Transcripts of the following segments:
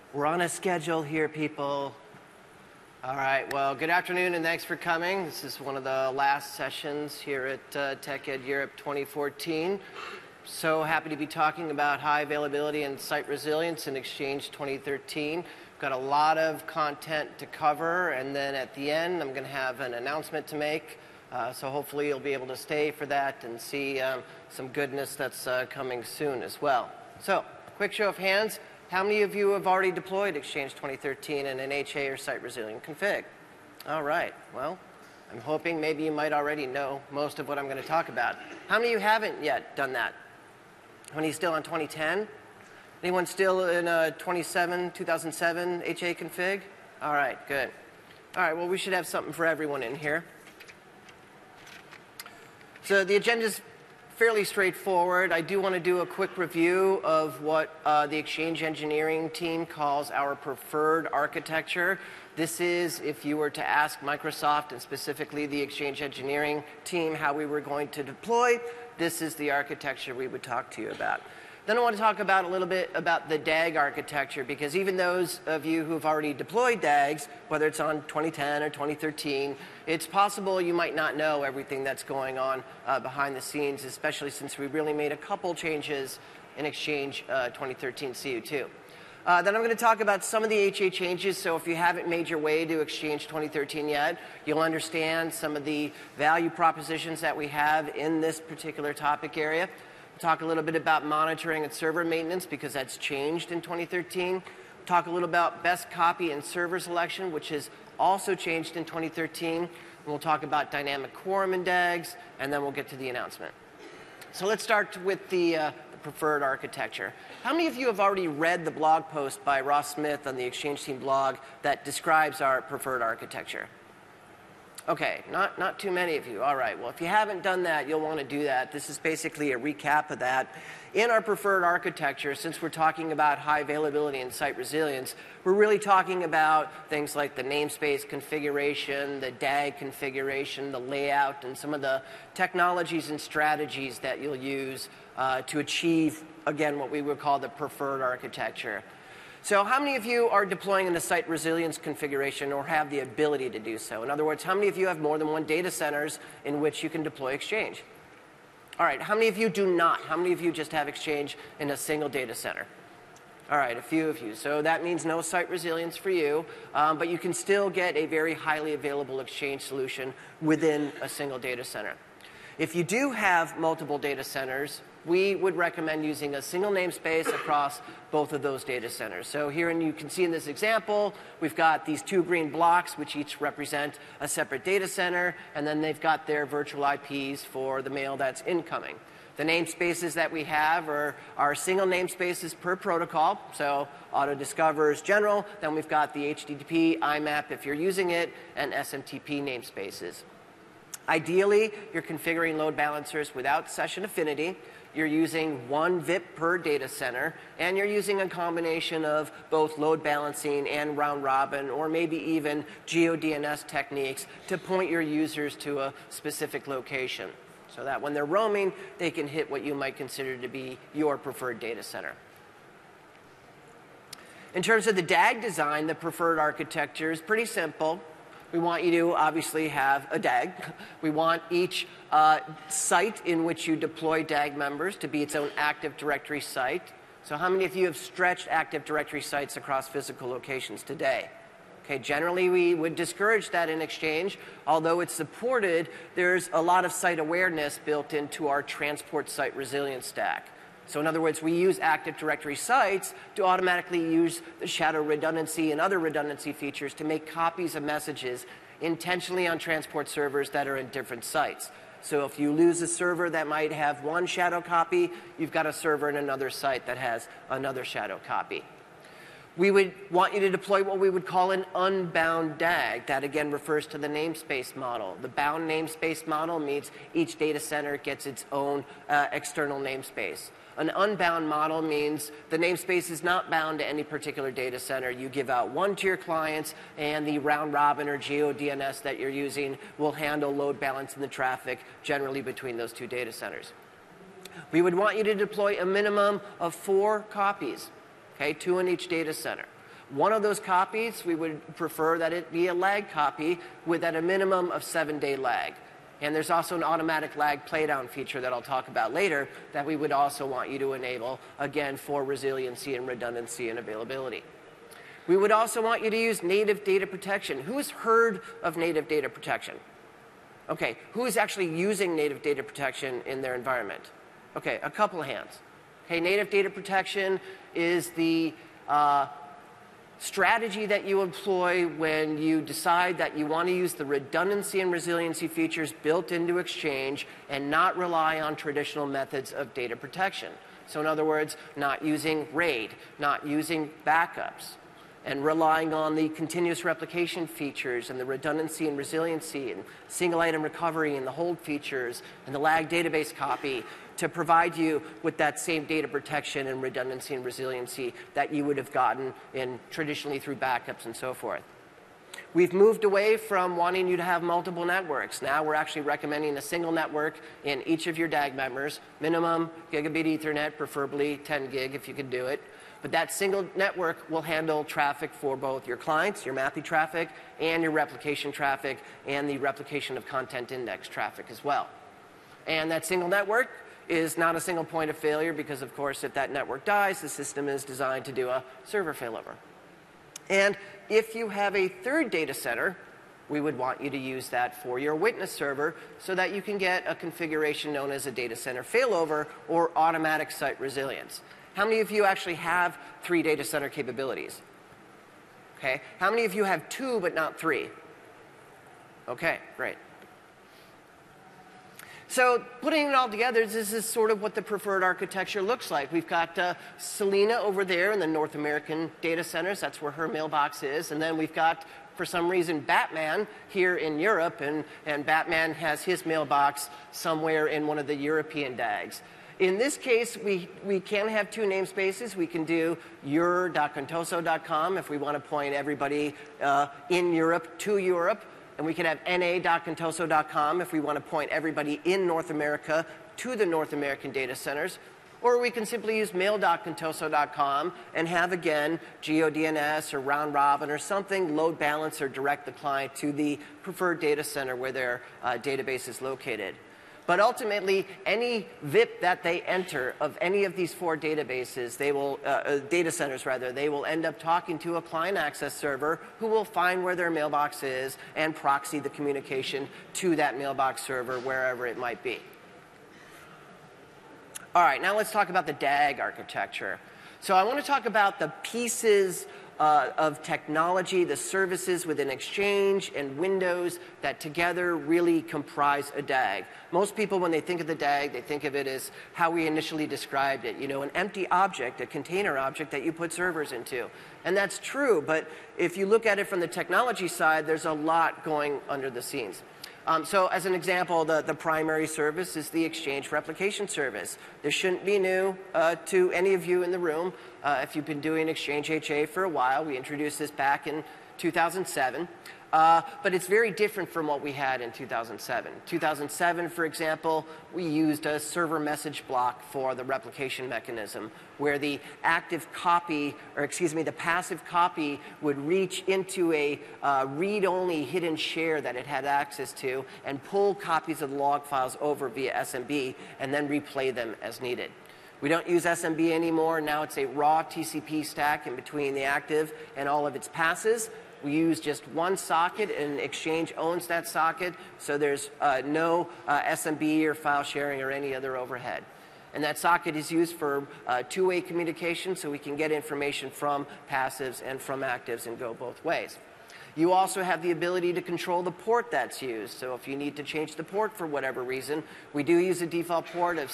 We're on a schedule here, people. All right, well, good afternoon and thanks for coming. This is one of the last sessions here at TechEd Europe 2014. So happy to be talking about high availability and site resilience in Exchange 2013. We've got a lot of content to cover, and then at the end, I'm going to have an announcement to make. So hopefully you'll be able to stay for that and see some goodness that's coming soon as well. So, quick show of hands. How many of you have already deployed Exchange 2013 in an HA or site resilient config? All right, well, I'm hoping maybe you might already know most of what I'm going to talk about. How many of you haven't yet done that? How many still on 2010? Anyone still in 2007 HA config? All right, good. All right, well, we should have something for everyone in here. So the agenda's fairly straightforward. I do want to do a quick review of what the Exchange engineering team calls our preferred architecture. This is, if you were to ask Microsoft and specifically the Exchange engineering team how we were going to deploy, this is the architecture we would talk to you about. Then I want to talk about a little bit about the DAG architecture, because even those of you who've already deployed DAGs, whether it's on 2010 or 2013, it's possible you might not know everything that's going on behind the scenes, especially since we really made a couple changes in Exchange 2013 CU2. Then I'm going to talk about some of the HA changes, so if you haven't made your way to Exchange 2013 yet, you'll understand some of the value propositions that we have in this particular topic area. Talk a little bit about monitoring and server maintenance, because that's changed in 2013. Talk a little about best copy and server selection, which has also changed in 2013. And we'll talk about dynamic quorum in DAGs, and then we'll get to the announcement. So let's start with the preferred architecture. How many of you have already read the blog post by Ross Smith on the Exchange team blog that describes our preferred architecture? Okay, not too many of you. All right, well, if you haven't done that, you'll want to do that. This is basically a recap of that. In our preferred architecture, since we're talking about high availability and site resilience, we're really talking about things like the namespace configuration, the DAG configuration, the layout, and some of the technologies and strategies that you'll use to achieve, again, what we would call the preferred architecture. So how many of you are deploying in the site resilience configuration or have the ability to do so? In other words, how many of you have more than one data centers in which you can deploy Exchange? All right, how many of you do not? How many of you just have Exchange in a single data center? All right, a few of you. So that means no site resilience for you, but you can still get a very highly available Exchange solution within a single data center. If you do have multiple data centers, we would recommend using a single namespace across both of those data centers. So here, and you can see in this example, we've got these two green blocks, which each represent a separate data center, and then they've got their virtual IPs for the mail that's incoming. The namespaces that we have are single namespaces per protocol, so Auto-Discover is general, then we've got the HTTP, IMAP if you're using it, and SMTP namespaces. Ideally, you're configuring load balancers without session affinity. You're using one VIP per data center, and you're using a combination of both load balancing and round robin, or maybe even GeoDNS techniques to point your users to a specific location, so that when they're roaming, they can hit what you might consider to be your preferred data center. In terms of the DAG design, the preferred architecture is pretty simple. We want you to obviously have a DAG. We want each site in which you deploy DAG members to be its own Active Directory site. So how many of you have stretched Active Directory sites across physical locations today? Okay, generally we would discourage that in Exchange. Although it's supported, there's a lot of site awareness built into our transport site resilience stack. So in other words, we use Active Directory sites to automatically use the shadow redundancy and other redundancy features to make copies of messages intentionally on transport servers that are in different sites. So if you lose a server that might have one shadow copy, you've got a server in another site that has another shadow copy. We would want you to deploy what we would call an unbound DAG. That again refers to the namespace model. The bound namespace model means each data center gets its own external namespace. An unbound model means the namespace is not bound to any particular data center. You give out one to your clients, and the round robin or GeoDNS that you're using will handle load balancing the traffic generally between those two data centers. We would want you to deploy a minimum of 4 copies, okay, 2 in each data center. One of those copies, we would prefer that it be a lag copy with at a minimum of 7-day lag. And there's also an automatic lag playdown feature that I'll talk about later that we would also want you to enable, again, for resiliency and redundancy and availability. We would also want you to use native data protection. Who has heard of native data protection? Okay, who is actually using native data protection in their environment? Okay, a couple of hands. Okay, native data protection is the strategy that you employ when you decide that you want to use the redundancy and resiliency features built into Exchange and not rely on traditional methods of data protection. So in other words, not using RAID, not using backups, and relying on the continuous replication features and the redundancy and resiliency and single item recovery and the hold features and the lag database copy to provide you with that same data protection and redundancy and resiliency that you would have gotten traditionally through backups and so forth. We've moved away from wanting you to have multiple networks. Now we're actually recommending a single network in each of your DAG members, minimum gigabit Ethernet, preferably 10 gig if you could do it. But that single network will handle traffic for both your clients, your Mathy traffic, and your replication traffic, and the replication of content index traffic as well. And that single network is not a single point of failure because, of course, if that network dies, the system is designed to do a server failover. And if you have a third data center, we would want you to use that for your witness server so that you can get a configuration known as a data center failover or automatic site resilience. How many of you actually have 3 data center capabilities? Okay. How many of you have 2 but not 3? Okay, great. So putting it all together, this is sort of what the preferred architecture looks like. We've got Selena over there in the North American data centers. That's where her mailbox is. And then we've got, for some reason, Batman here in Europe. And Batman has his mailbox somewhere in one of the European DAGs. In this case, we can have 2 namespaces. We can do your.contoso.com if we want to point everybody in Europe to Europe. And we can have na.contoso.com if we want to point everybody in North America to the North American data centers. Or we can simply use mail.contoso.com and have, again, GeoDNS or round robin or something, load balance or direct the client to the preferred data center where their database is located. But ultimately, any VIP that they enter of any of these 4 databases, they will, data centers rather, they will end up talking to a client access server who will find where their mailbox is and proxy the communication to that mailbox server wherever it might be. All right, now let's talk about the DAG architecture. So I want to talk about the pieces of technology, the services within Exchange and Windows that together really comprise a DAG. Most people, when they think of the DAG, they think of it as how we initially described it, you know, an empty object, a container object that you put servers into. And that's true, but if you look at it from the technology side, there's a lot going under the scenes. So as an example, the primary service is the Exchange replication service. This shouldn't be new to any of you in the room. If you've been doing Exchange HA for a while, we introduced this back in 2007. But it's very different from what we had in 2007. 2007, for example, we used a server message block for the replication mechanism, where the active copy, or excuse me, the passive copy would reach into a read-only hidden share that it had access to and pull copies of the log files over via SMB and then replay them as needed. We don't use SMB anymore. Now it's a raw TCP stack in between the active and all of its passes. We use just one socket, and Exchange owns that socket, so there's no SMB or file sharing or any other overhead. And that socket is used for two-way communication, so we can get information from passives and from actives and go both ways. You also have the ability to control the port that's used. So if you need to change the port for whatever reason, we do use a default port of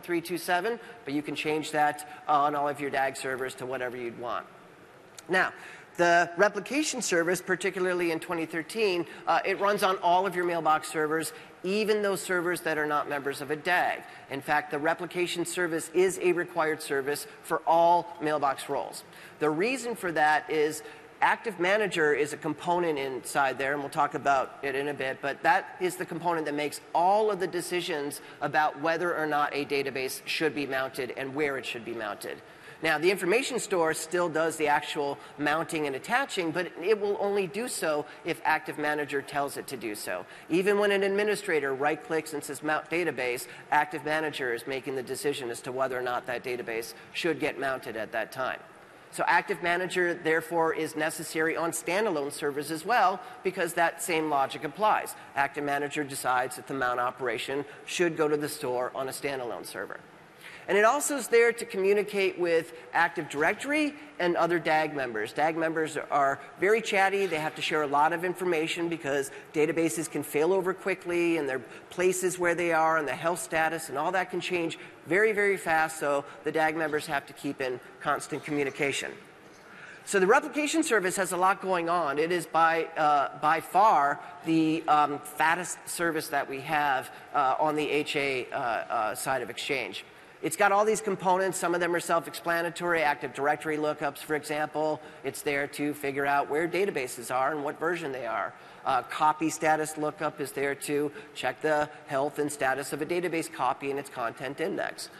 64327, but you can change that on all of your DAG servers to whatever you'd want. Now, the replication service, particularly in 2013, it runs on all of your mailbox servers, even those servers that are not members of a DAG. In fact, the replication service is a required service for all mailbox roles. The reason for that is Active Manager is a component inside there, and we'll talk about it in a bit, but that is the component that makes all of the decisions about whether or not a database should be mounted and where it should be mounted. Now, the information store still does the actual mounting and attaching, but it will only do so if Active Manager tells it to do so. Even when an administrator right-clicks and says Mount Database, Active Manager is making the decision as to whether or not that database should get mounted at that time. So Active Manager, therefore, is necessary on standalone servers as well, because that same logic applies. Active Manager decides that the mount operation should go to the store on a standalone server. And it also is there to communicate with Active Directory and other DAG members. DAG members are very chatty. They have to share a lot of information because databases can fail over quickly, and their places where they are and the health status and all that can change very, very fast, so the DAG members have to keep in constant communication. So the replication service has a lot going on. It is by far the fattest service that we have on the HA side of Exchange. It's got all these components. Some of them are self-explanatory. Active Directory lookups, for example. It's there to figure out where databases are and what version they are. Copy status lookup is there to check the health and status of a database copy and its content index.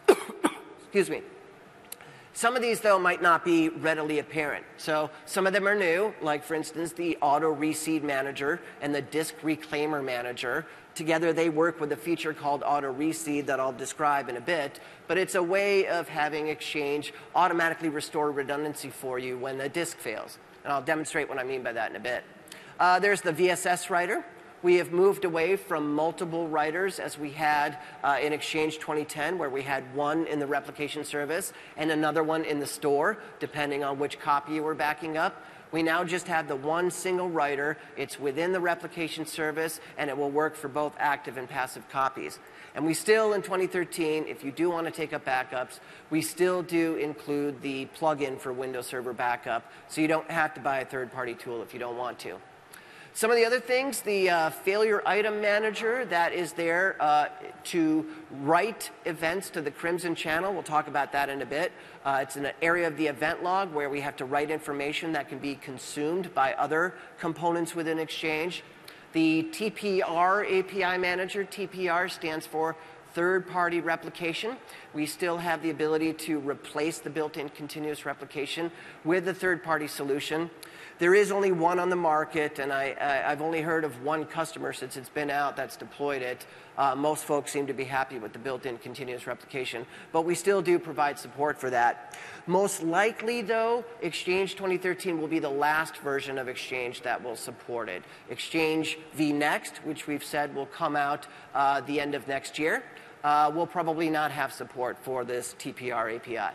Excuse me. Some of these, though, might not be readily apparent. So some of them are new, like, for instance, the Auto Reseed Manager and the Disk Reclaimer Manager. Together, they work with a feature called Auto Reseed that I'll describe in a bit. But it's a way of having Exchange automatically restore redundancy for you when a disk fails. And I'll demonstrate what I mean by that in a bit. There's the VSS writer. We have moved away from multiple writers as we had in Exchange 2010, where we had one in the replication service and another one in the store, depending on which copy you were backing up. We now just have the one single writer. It's within the replication service, and it will work for both active and passive copies. And we still, in 2013, if you do want to take up backups, we still do include the plugin for Windows Server Backup, so you don't have to buy a third-party tool if you don't want to. Some of the other things, the Failure Item Manager, that is there to write events to the Crimson channel. We'll talk about that in a bit. It's an area of the event log where we have to write information that can be consumed by other components within Exchange. The TPR API Manager, TPR stands for third-party replication. We still have the ability to replace the built-in continuous replication with a third-party solution. There is only one on the market, and I've only heard of one customer since it's been out that's deployed it. Most folks seem to be happy with the built-in continuous replication, but we still do provide support for that. Most likely, though, Exchange 2013 will be the last version of Exchange that will support it. Exchange vNext, which we've said will come out the end of next year, will probably not have support for this TPR API.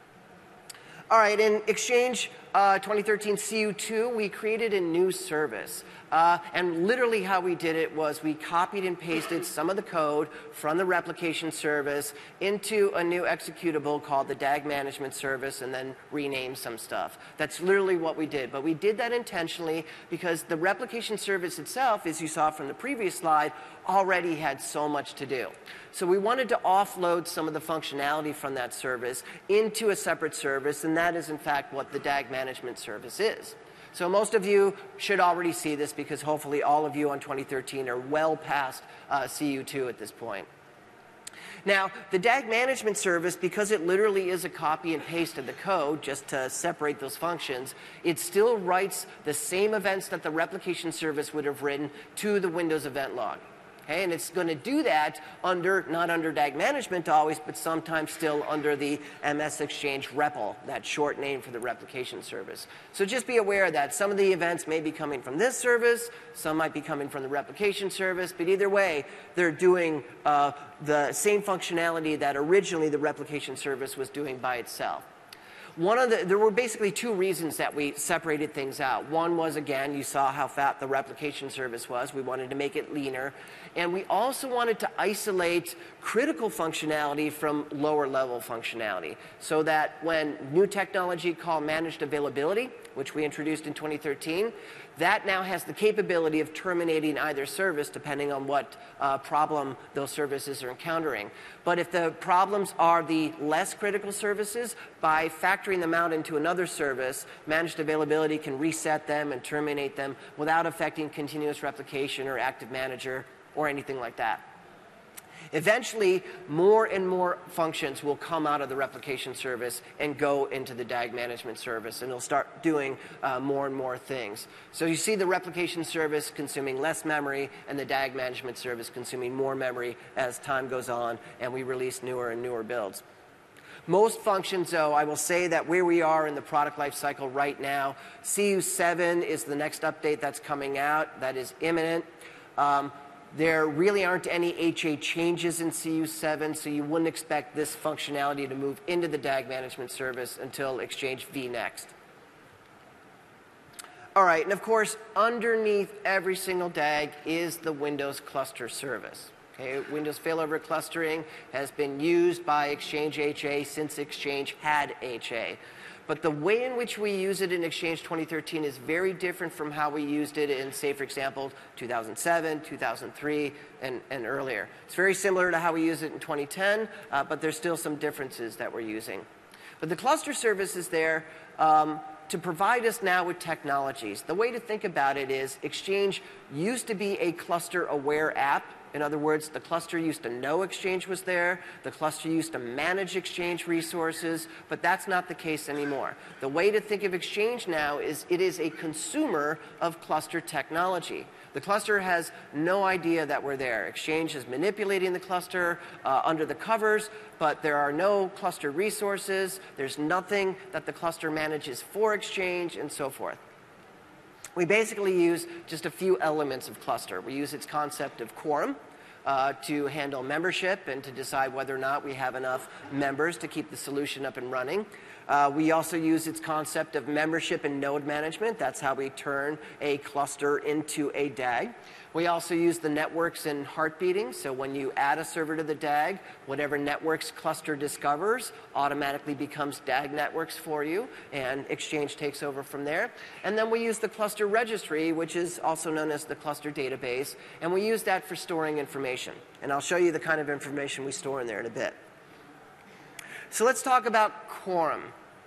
All right, in Exchange 2013 CU2, we created a new service. And literally how we did it was we copied and pasted some of the code from the replication service into a new executable called the DAG Management Service and then renamed some stuff. That's literally what we did. But we did that intentionally because the replication service itself, as you saw from the previous slide, already had so much to do. So we wanted to offload some of the functionality from that service into a separate service, and that is, in fact, what the DAG Management Service is. So most of you should already see this because hopefully all of you on 2013 are well past CU2 at this point. Now, the DAG Management Service, because it literally is a copy and paste of the code just to separate those functions, it still writes the same events that the replication service would have written to the Windows event log. Okay, and it's going to do that not under DAG Management always, but sometimes still under the MS Exchange REPL, that short name for the replication service. So just be aware that some of the events may be coming from this service, some might be coming from the replication service, but either way, they're doing the same functionality that originally the replication service was doing by itself. There were basically two reasons that we separated things out. One was, again, you saw how fat the replication service was. We wanted to make it leaner. And we also wanted to isolate critical functionality from lower level functionality so that when new technology called managed availability, which we introduced in 2013, that now has the capability of terminating either service depending on what problem those services are encountering. But if the problems are the less critical services, by factoring them out into another service, managed availability can reset them and terminate them without affecting continuous replication or Active Manager or anything like that. Eventually, more and more functions will come out of the replication service and go into the DAG management service, and it'll start doing more and more things. So you see the replication service consuming less memory and the DAG management service consuming more memory as time goes on and we release newer and newer builds. Most functions, though, I will say that where we are in the product life cycle right now, CU7 is the next update that's coming out. That is imminent. There really aren't any HA changes in CU7, so you wouldn't expect this functionality to move into the DAG management service until Exchange V next. All right, and of course, underneath every single DAG is the Windows cluster service. Okay, Windows failover clustering has been used by Exchange HA since Exchange had HA. But the way in which we use it in Exchange 2013 is very different from how we used it in, say, for example, 2007, 2003, and earlier. It's very similar to how we use it in 2010, but there's still some differences that we're using. But the cluster service is there to provide us now with technologies. The way to think about it is Exchange used to be a cluster-aware app. In other words, the cluster used to know Exchange was there. The cluster used to manage Exchange resources, but that's not the case anymore. The way to think of Exchange now is it is a consumer of cluster technology. The cluster has no idea that we're there. Exchange is manipulating the cluster under the covers, but there are no cluster resources. There's nothing that the cluster manages for Exchange, and so forth. We basically use just a few elements of cluster. We use its concept of quorum to handle membership and to decide whether or not we have enough members to keep the solution up and running. We also use its concept of membership and node management. That's how we turn a cluster into a DAG. We also use the networks and heartbeating. So when you add a server to the DAG, whatever networks cluster discovers automatically becomes DAG networks for you, and Exchange takes over from there. And then we use the cluster registry, which is also known as the cluster database, and we use that for storing information. And I'll show you the kind of information we store in there in a bit. So let's talk about quorum.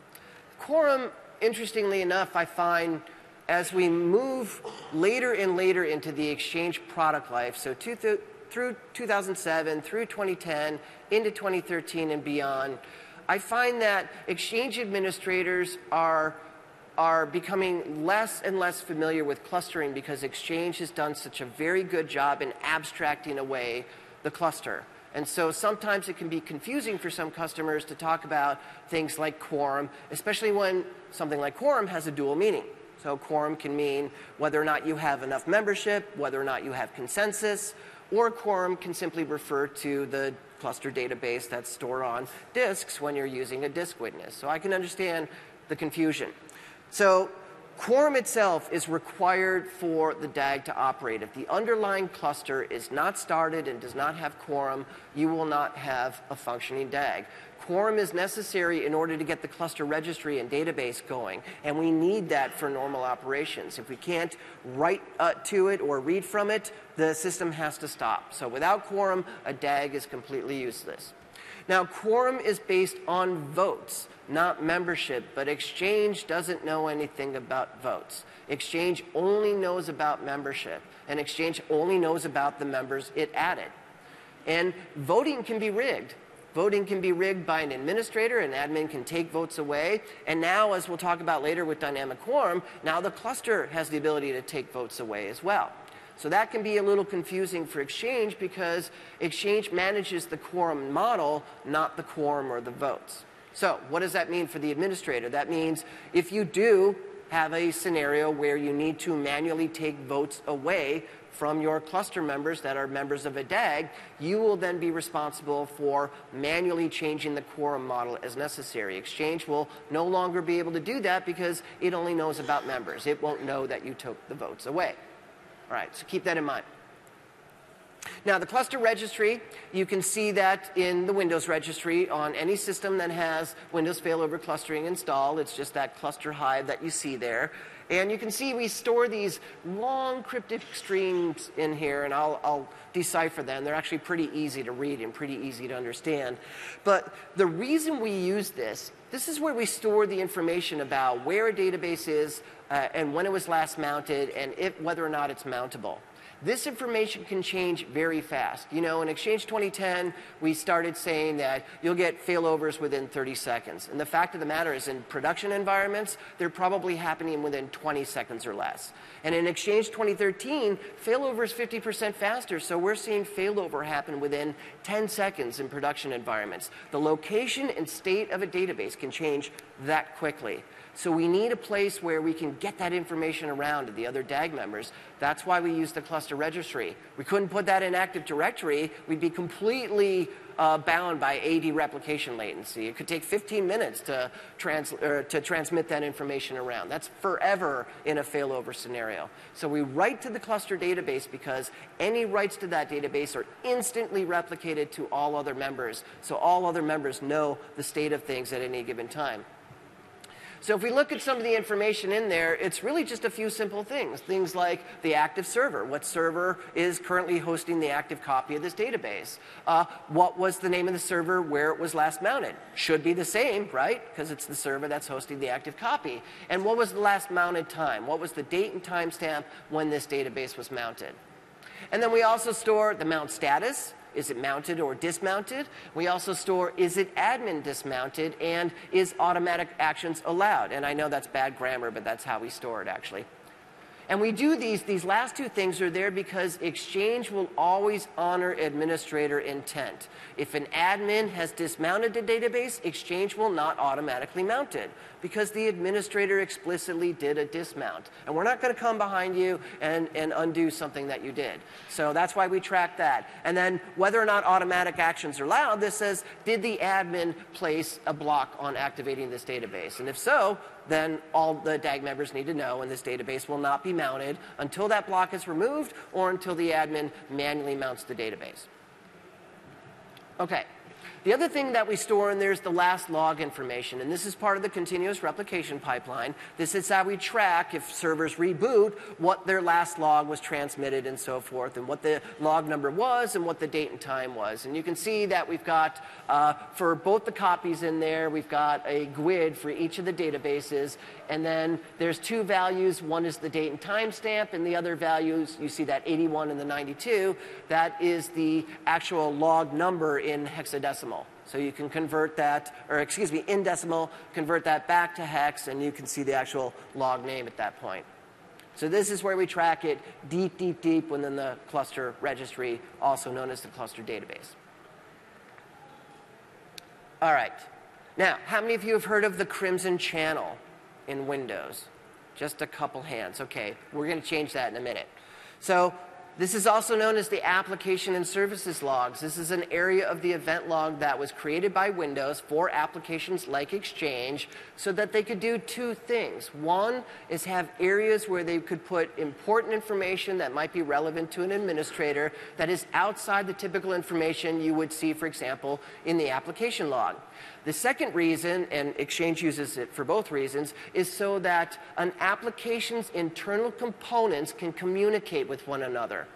Quorum, interestingly enough, I find as we move later and later into the Exchange product life, so through 2007, through 2010, into 2013 and beyond, I find that Exchange administrators are becoming less and less familiar with clustering because Exchange has done such a very good job in abstracting away the cluster. And so sometimes it can be confusing for some customers to talk about things like quorum, especially when something like quorum has a dual meaning. So quorum can mean whether or not you have enough membership, whether or not you have consensus, or quorum can simply refer to the cluster database that's stored on disks when you're using a disk witness. So I can understand the confusion. So quorum itself is required for the DAG to operate. If the underlying cluster is not started and does not have quorum, you will not have a functioning DAG. Quorum is necessary in order to get the cluster registry and database going, and we need that for normal operations. If we can't write to it or read from it, the system has to stop. So without quorum, a DAG is completely useless. Now, quorum is based on votes, not membership, but Exchange doesn't know anything about votes. Exchange only knows about membership, and Exchange only knows about the members it added. And voting can be rigged. Voting can be rigged by an administrator. An admin can take votes away. And now, as we'll talk about later with dynamic quorum, now the cluster has the ability to take votes away as well. So that can be a little confusing for Exchange because Exchange manages the quorum model, not the quorum or the votes. So what does that mean for the administrator? That means if you do have a scenario where you need to manually take votes away from your cluster members that are members of a DAG, you will then be responsible for manually changing the quorum model as necessary. Exchange will no longer be able to do that because it only knows about members. It won't know that you took the votes away. All right, so keep that in mind. Now, the cluster registry, you can see that in the Windows registry on any system that has Windows failover clustering installed. It's just that cluster hive that you see there. And you can see we store these long cryptic strings in here, and I'll decipher them. They're actually pretty easy to read and pretty easy to understand. But the reason we use this is where we store the information about where a database is and when it was last mounted and whether or not it's mountable. This information can change very fast. You know, in Exchange 2010, we started saying that you'll get failovers within 30 seconds. And the fact of the matter is, in production environments, they're probably happening within 20 seconds or less. And in Exchange 2013, failover is 50% faster, so we're seeing failover happen within 10 seconds in production environments. The location and state of a database can change that quickly. So we need a place where we can get that information around to the other DAG members. That's why we use the cluster registry. We couldn't put that in Active Directory. We'd be completely bound by AD replication latency. It could take 15 minutes to transmit that information around. That's forever in a failover scenario. So we write to the cluster database because any writes to that database are instantly replicated to all other members. So all other members know the state of things at any given time. So if we look at some of the information in there, it's really just a few simple things. Things like the active server. What server is currently hosting the active copy of this database? What was the name of the server where it was last mounted? Should be the same, right? Because it's the server that's hosting the active copy. And what was the last mounted time? What was the date and time stamp when this database was mounted? And then we also store the mount status. Is it mounted or dismounted? We also store, is it admin dismounted, and is automatic actions allowed? And I know that's bad grammar, but that's how we store it, actually. And we do these last two things are there because Exchange will always honor administrator intent. If an admin has dismounted the database, Exchange will not automatically mount it because the administrator explicitly did a dismount. And we're not going to come behind you and undo something that you did. So that's why we track that. And then whether or not automatic actions are allowed, this says, did the admin place a block on activating this database? And if so, then all the DAG members need to know, and this database will not be mounted until that block is removed or until the admin manually mounts the database. Okay. The other thing that we store in there is the last log information, and this is part of the continuous replication pipeline. This is how we track, if servers reboot, what their last log was transmitted and so forth, and what the log number was and what the date and time was. And you can see that we've got, for both the copies in there, we've got a GUID for each of the databases, and then there's two values. One is the date and time stamp, and the other values, you see that 81 and the 92, that is the actual log number in hexadecimal. So you can convert that, or excuse me, in decimal, convert that back to hex, and you can see the actual log name at that point. So this is where we track it deep, deep, deep within the cluster registry, also known as the cluster database. All right. Now, how many of you have heard of the Crimson channel in Windows? Just a couple hands. Okay, we're going to change that in a minute. So this is also known as the application and services logs. This is an area of the event log that was created by Windows for applications like Exchange so that they could do two things. One is have areas where they could put important information that might be relevant to an administrator that is outside the typical information you would see, for example, in the application log. The second reason, and Exchange uses it for both reasons, is so that an application's internal components can communicate with one another.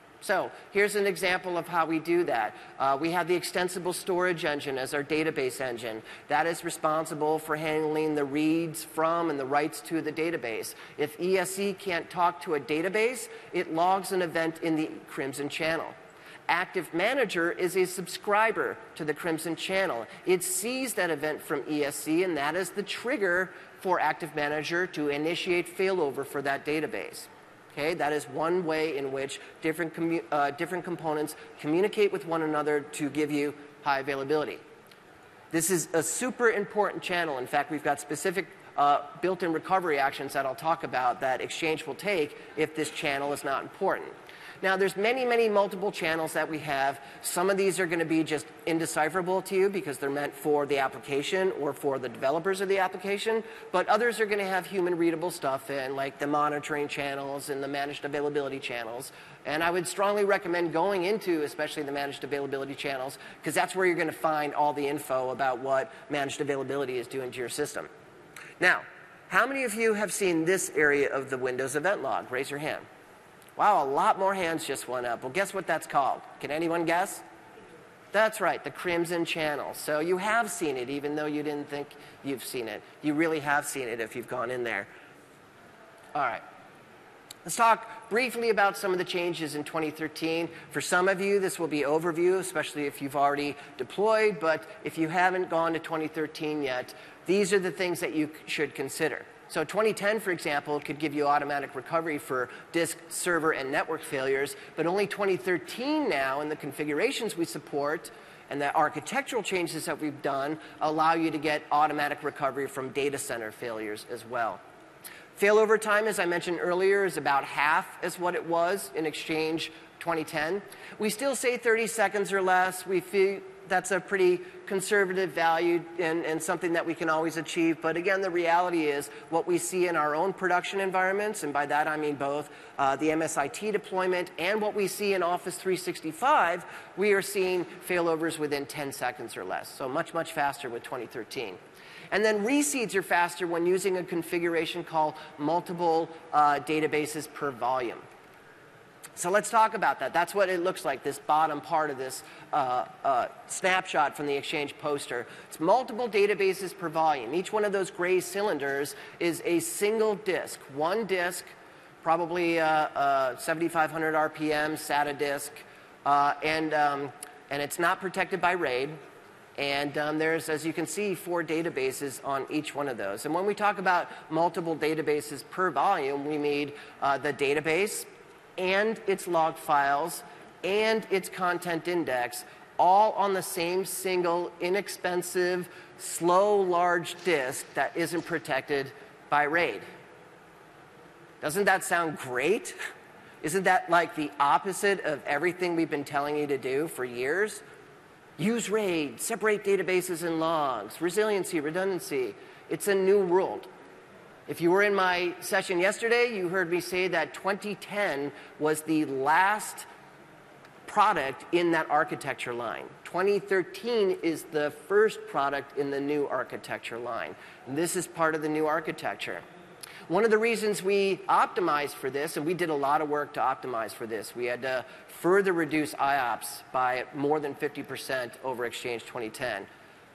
So here's an example of how we do that. We have the extensible storage engine as our database engine. That is responsible for handling the reads from and the writes to the database. If ESE can't talk to a database, it logs an event in the Crimson channel. Active Manager is a subscriber to the Crimson channel. It sees that event from ESE, and that is the trigger for Active Manager to initiate failover for that database. Okay, that is one way in which different components communicate with one another to give you high availability. This is a super important channel. In fact, we've got specific built-in recovery actions that I'll talk about that Exchange will take if this channel is not important. Now, there's many, many multiple channels that we have. Some of these are going to be just indecipherable to you because they're meant for the application or for the developers of the application. But others are going to have human-readable stuff in, like the monitoring channels and the managed availability channels. And I would strongly recommend going into especially the managed availability channels because that's where you're going to find all the info about what managed availability is doing to your system. Now, how many of you have seen this area of the Windows event log? Raise your hand. Wow, a lot more hands just went up. Well, guess what that's called? Can anyone guess? That's right, the Crimson channel. So you have seen it, even though you didn't think you've seen it. You really have seen it if you've gone in there. All right. Let's talk briefly about some of the changes in 2013. For some of you, this will be overview, especially if you've already deployed, but if you haven't gone to 2013 yet, these are the things that you should consider. So 2010, for example, could give you automatic recovery for disk, server, and network failures, but only 2013 now, in the configurations we support and the architectural changes that we've done, allow you to get automatic recovery from data center failures as well. Failover time, as I mentioned earlier, is about half as what it was in Exchange 2010. We still say 30 seconds or less. We feel that's a pretty conservative value and something that we can always achieve. But again, the reality is what we see in our own production environments, and by that I mean both the MSIT deployment and what we see in Office 365, we are seeing failovers within 10 seconds or less. So much, much faster with 2013. And then reseeds are faster when using a configuration called multiple databases per volume. So let's talk about that. That's what it looks like, this bottom part of this snapshot from the Exchange poster. It's multiple databases per volume. Each one of those gray cylinders is a single disk. One disk, probably 7,500 RPM, SATA disk, and it's not protected by RAID. And there's, as you can see, 4 databases on each one of those. And when we talk about multiple databases per volume, we mean the database and its log files and its content index, all on the same single, inexpensive, slow, large disk that isn't protected by RAID. Doesn't that sound great? Isn't that like the opposite of everything we've been telling you to do for years? Use RAID, separate databases and logs, resiliency, redundancy. It's a new world. If you were in my session yesterday, you heard me say that 2010 was the last product in that architecture line. 2013 is the first product in the new architecture line. And this is part of the new architecture. One of the reasons we optimized for this, and we did a lot of work to optimize for this, we had to further reduce IOPS by more than 50% over Exchange 2010.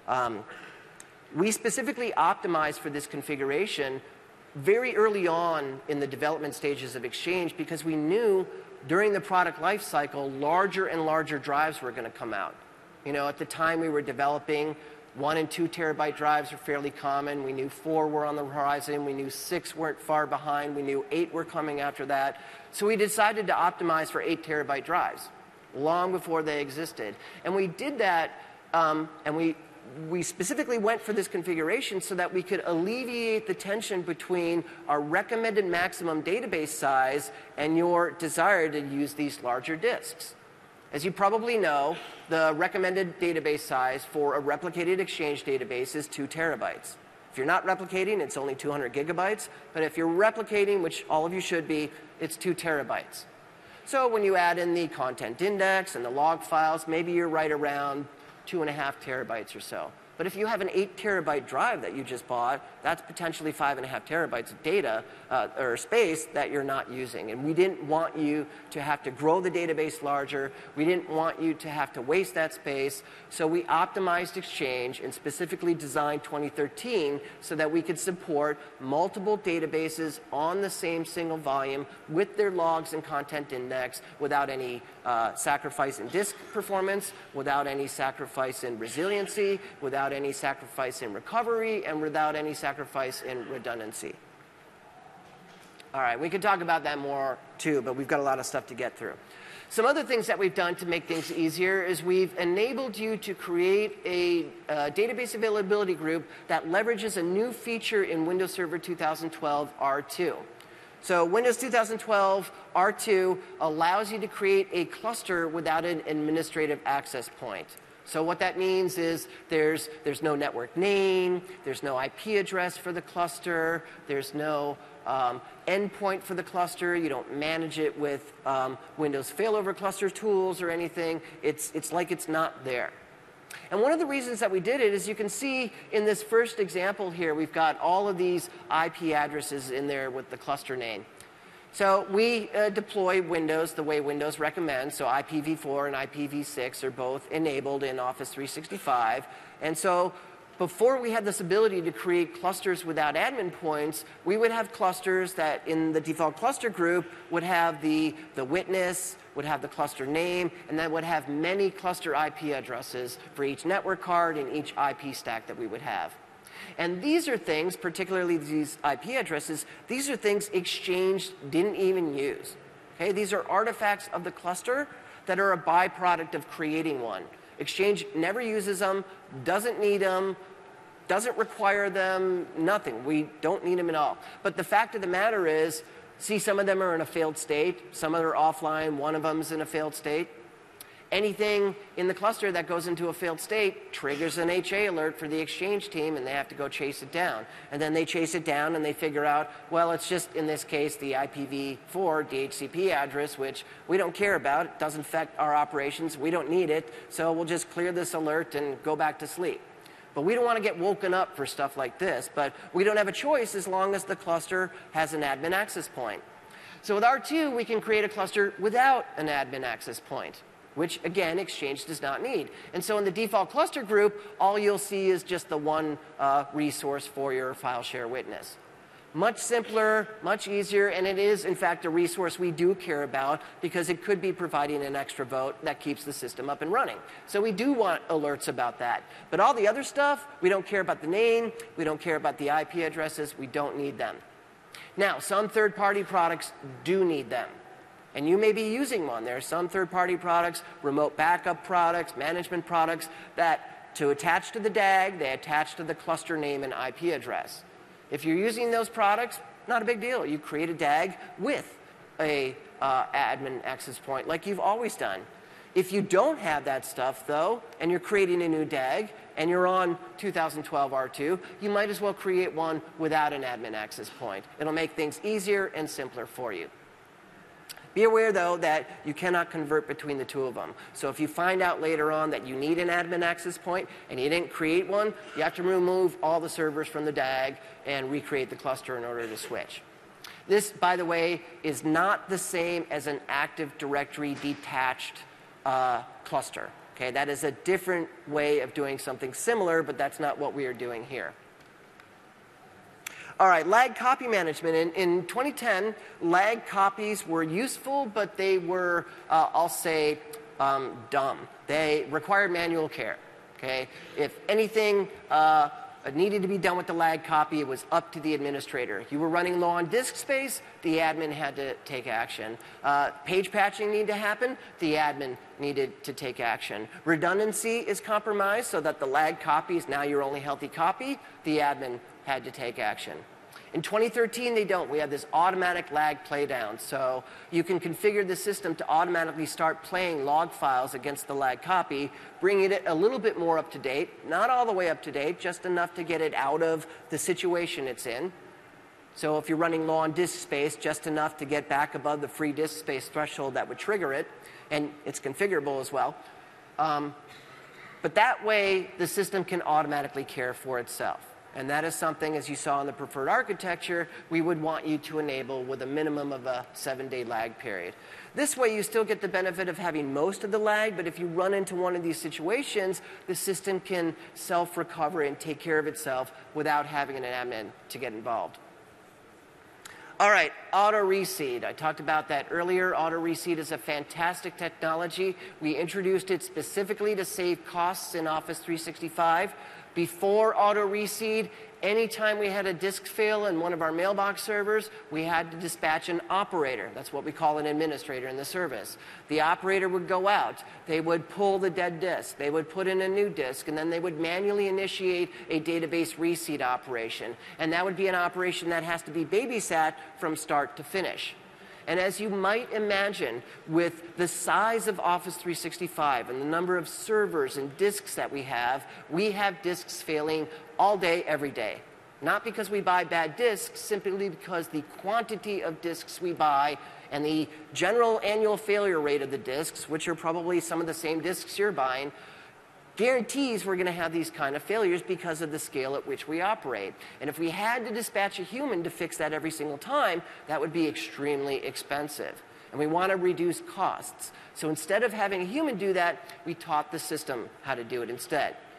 We specifically optimized for this configuration very early on in the development stages of Exchange because we knew during the product life cycle, larger and larger drives were going to come out. You know, at the time we were developing, 1 and 2 terabyte drives are fairly common. We knew 4 were on the horizon. We knew 6 weren't far behind. We knew 8 were coming after that. So we decided to optimize for 8 terabyte drives long before they existed. And we did that, and we specifically went for this configuration so that we could alleviate the tension between our recommended maximum database size and your desire to use these larger disks. As you probably know, the recommended database size for a replicated Exchange database is 2 terabytes. If you're not replicating, it's only 200 gigabytes. But if you're replicating, which all of you should be, it's 2 terabytes. So when you add in the content index and the log files, maybe you're right around 2.5 terabytes or so. But if you have an 8 terabyte drive that you just bought, that's potentially 5.5 terabytes of data or space that you're not using. And we didn't want you to have to grow the database larger. We didn't want you to have to waste that space. So we optimized Exchange and specifically designed 2013 so that we could support multiple databases on the same single volume with their logs and content index without any sacrifice in disk performance, without any sacrifice in resiliency, without any sacrifice in recovery, and without any sacrifice in redundancy. All right, we could talk about that more too, but we've got a lot of stuff to get through. Some other things that we've done to make things easier is we've enabled you to create a database availability group that leverages a new feature in Windows Server 2012 R2. So Windows 2012 R2 allows you to create a cluster without an administrative access point. So what that means is there's no network name, there's no IP address for the cluster, there's no endpoint for the cluster. You don't manage it with Windows failover cluster tools or anything. It's like it's not there. And one of the reasons that we did it is you can see in this first example here, we've got all of these IP addresses in there with the cluster name. So we deploy Windows the way Windows recommends. So IPv4 and IPv6 are both enabled in Office 365. And so before we had this ability to create clusters without admin points, we would have clusters that in the default cluster group would have the witness, would have the cluster name, and then would have many cluster IP addresses for each network card and each IP stack that we would have. And these are things, particularly these IP addresses, these are things Exchange didn't even use. Okay? These are artifacts of the cluster that are a byproduct of creating one. Exchange never uses them, doesn't need them, doesn't require them, nothing. We don't need them at all. But the fact of the matter is, see, some of them are in a failed state, some of them are offline, one of them's in a failed state. Anything in the cluster that goes into a failed state triggers an HA alert for the Exchange team, and they have to go chase it down. And then they chase it down and they figure out, well, it's just, in this case, the IPv4 DHCP address, which we don't care about. It doesn't affect our operations. We don't need it. So we'll just clear this alert and go back to sleep. But we don't want to get woken up for stuff like this. But we don't have a choice as long as the cluster has an admin access point. So with R2, we can create a cluster without an admin access point, which, again, Exchange does not need. And so in the default cluster group, all you'll see is just the one resource for your file share witness. Much simpler, much easier, and it is, in fact, a resource we do care about because it could be providing an extra vote that keeps the system up and running. So we do want alerts about that. But all the other stuff, we don't care about the name, we don't care about the IP addresses, we don't need them. Now, some third-party products do need them. And you may be using one. There are some third-party products, remote backup products, management products, that to attach to the DAG, they attach to the cluster name and IP address. If you're using those products, not a big deal. You create a DAG with a admin access point like you've always done. If you don't have that stuff, though, and you're creating a new DAG, and you're on 2012 R2, you might as well create one without an admin access point. It'll make things easier and simpler for you. Be aware, though, that you cannot convert between the two of them. So if you find out later on that you need an admin access point and you didn't create one, you have to remove all the servers from the DAG and recreate the cluster in order to switch. This, by the way, is not the same as an Active Directory detached cluster. Okay, that is a different way of doing something similar, but that's not what we are doing here. All right, lag copy management. In 2010, lag copies were useful, but they were, I'll say, dumb. They required manual care. Okay? If anything needed to be done with the lag copy, it was up to the administrator. You were running low on disk space, the admin had to take action. Page patching needed to happen, the admin needed to take action. Redundancy is compromised so that the lag copy is now your only healthy copy, the admin had to take action. In 2013, they don't. We have this automatic lag playdown. So you can configure the system to automatically start playing log files against the lag copy, bringing it a little bit more up to date. Not all the way up to date, just enough to get it out of the situation it's in. So if you're running low on disk space, just enough to get back above the free disk space threshold that would trigger it. And it's configurable as well. But that way, the system can automatically care for itself. And that is something, as you saw in the preferred architecture, we would want you to enable with a minimum of a 7-day lag period. This way, you still get the benefit of having most of the lag, but if you run into one of these situations, the system can self-recover and take care of itself without having an admin to get involved. All right, auto-reseed. I talked about that earlier. Auto-reseed is a fantastic technology. We introduced it specifically to save costs in Office 365. Before auto-reseed, anytime we had a disk fail in one of our mailbox servers, we had to dispatch an operator. That's what we call an administrator in the service. The operator would go out. They would pull the dead disk. They would put in a new disk, and then they would manually initiate a database reseed operation. And that would be an operation that has to be babysat from start to finish. And as you might imagine, with the size of Office 365 and the number of servers and disks that we have disks failing all day, every day. Not because we buy bad disks, simply because the quantity of disks we buy and the general annual failure rate of the disks, which are probably some of the same disks you're buying, guarantees we're going to have these kind of failures because of the scale at which we operate. And if we had to dispatch a human to fix that every single time, that would be extremely expensive. And we want to reduce costs. So instead of having a human do that, we taught the system how to do it instead.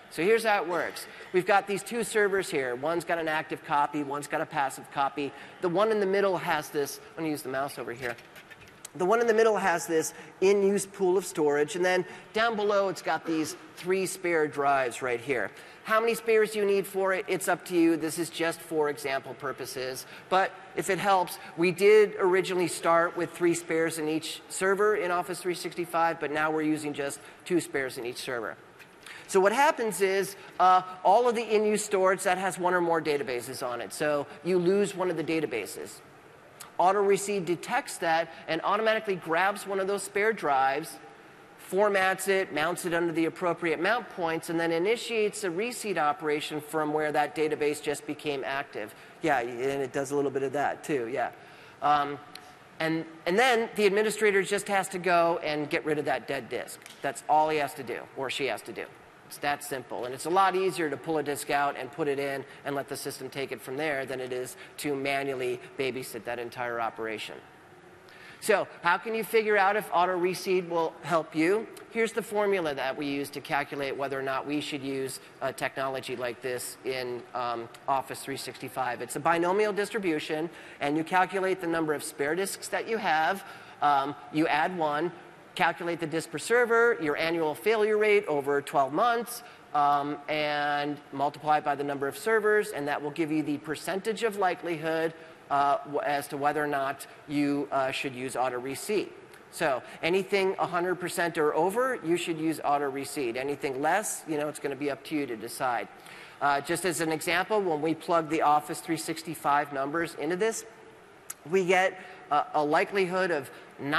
So here's how it works. We've got these two servers here. One's got an active copy, one's got a passive copy. The one in the middle has this, I'm going to use the mouse over here. The one in the middle has this in-use pool of storage, and then down below it's got these 3 spare drives right here. How many spares do you need for it? It's up to you. This is just for example purposes. But if it helps, we did originally start with 3 spares in each server in Office 365, but now we're using just 2 spares in each server. So what happens is all of the in-use storage, that has 1 or more databases on it. So you lose one of the databases. Auto-reseed detects that and automatically grabs one of those spare drives, formats it, mounts it under the appropriate mount points, and then initiates a reseed operation from where that database just became active. Yeah, and it does a little bit of that too, yeah. And then the administrator just has to go and get rid of that dead disk. That's all he has to do, or she has to do. It's that simple. And it's a lot easier to pull a disk out and put it in and let the system take it from there than it is to manually babysit that entire operation. So how can you figure out if auto-reseed will help you? Here's the formula that we use to calculate whether or not we should use technology like this in Office 365. It's a binomial distribution, and you calculate the number of spare disks that you have. You add 1. Calculate the disk per server, your annual failure rate over 12 months, and multiply it by the number of servers, and that will give you the percentage of likelihood as to whether or not you should use auto-reseed. So anything 100% or over, you should use auto-reseed. Anything less, it's going to be up to you to decide. Just as an example, when we plug the Office 365 numbers into this, we get a likelihood of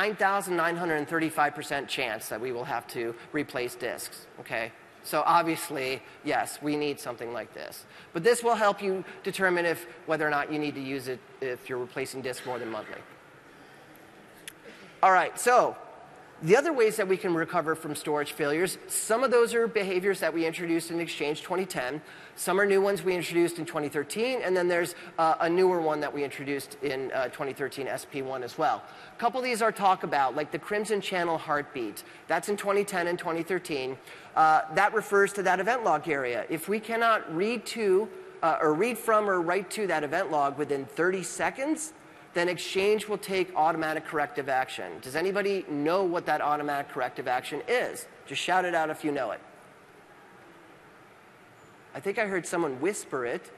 9,935% chance that we will have to replace disks, okay? So obviously, yes, we need something like this. But this will help you determine whether or not you need to use it if you're replacing disks more than monthly. All right, so the other ways that we can recover from storage failures, some of those are behaviors that we introduced in Exchange 2010. Some are new ones we introduced in 2013, and then there's a newer one that we introduced in 2013, SP1 as well. A couple of these are talk about, like the Crimson Channel heartbeat. That's in 2010 and 2013. That refers to that event log area. If we cannot read to, or read from or write to that event log within 30 seconds, then Exchange will take automatic corrective action. Does anybody know what that automatic corrective action is? Just shout it out if you know it. I think I heard someone whisper it.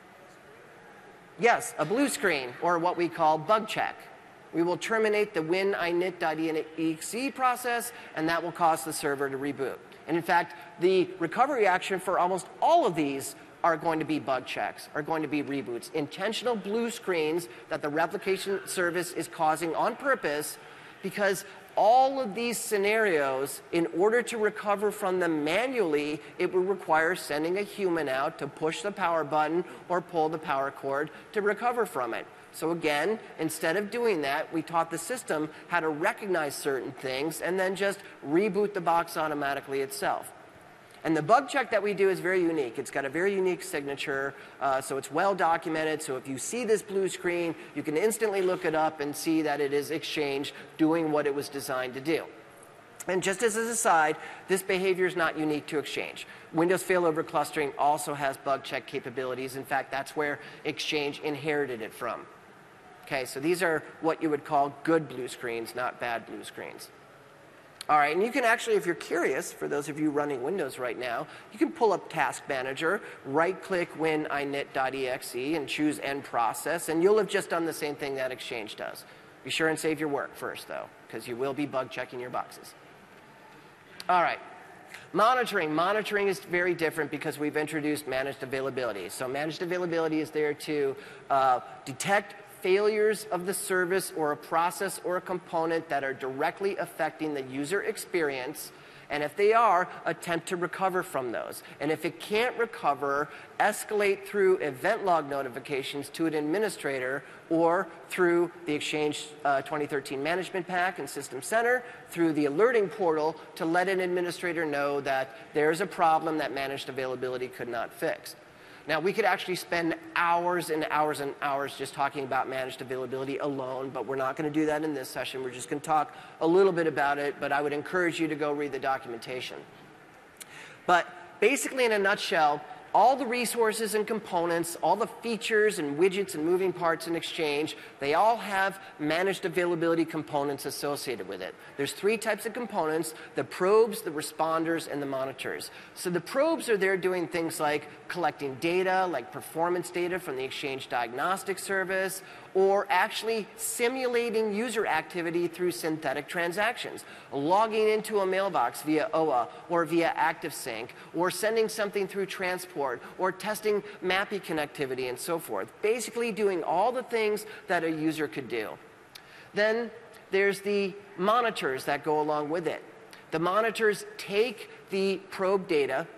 Yes, a blue screen, or what we call bug check. We will terminate the win-init.exe process, and that will cause the server to reboot. And in fact, the recovery action for almost all of these are going to be bug checks, are going to be reboots. Intentional blue screens that the replication service is causing on purpose, because all of these scenarios, in order to recover from them manually, it would require sending a human out to push the power button or pull the power cord to recover from it. So again, instead of doing that, we taught the system how to recognize certain things and then just reboot the box automatically itself. And the bug check that we do is very unique. It's got a very unique signature, so it's well documented. So if you see this blue screen, you can instantly look it up and see that it is Exchange doing what it was designed to do. And just as an aside, this behavior is not unique to Exchange. Windows failover clustering also has bug check capabilities. In fact, that's where Exchange inherited it from. Okay, so these are what you would call good blue screens, not bad blue screens. All right, and you can actually, if you're curious, for those of you running Windows right now, you can pull up Task Manager, right-click win-init.exe, and choose End Process, and you'll have just done the same thing that Exchange does. Be sure and save your work first, though, because you will be bug checking your boxes. All right. Monitoring. Monitoring is very different because we've introduced managed availability. So managed availability is there to detect failures of the service or a process or a component that are directly affecting the user experience, and if they are, attempt to recover from those. And if it can't recover, escalate through event log notifications to an administrator or through the Exchange 2013 Management Pack and System Center, through the alerting portal to let an administrator know that there's a problem that managed availability could not fix. Now, we could actually spend hours and hours and hours just talking about managed availability alone, but we're not going to do that in this session. We're just going to talk a little bit about it, but I would encourage you to go read the documentation. But basically, in a nutshell, all the resources and components, all the features and widgets and moving parts in Exchange, they all have managed availability components associated with it. There's 3 types of components: the probes, the responders, and the monitors. So the probes are there doing things like collecting data, like performance data from the Exchange Diagnostic Service, or actually simulating user activity through synthetic transactions, logging into a mailbox via OA or via ActiveSync, or sending something through transport, or testing MAPI connectivity and so forth. Basically doing all the things that a user could do. Then there's the monitors that go along with it. The monitors take the probe data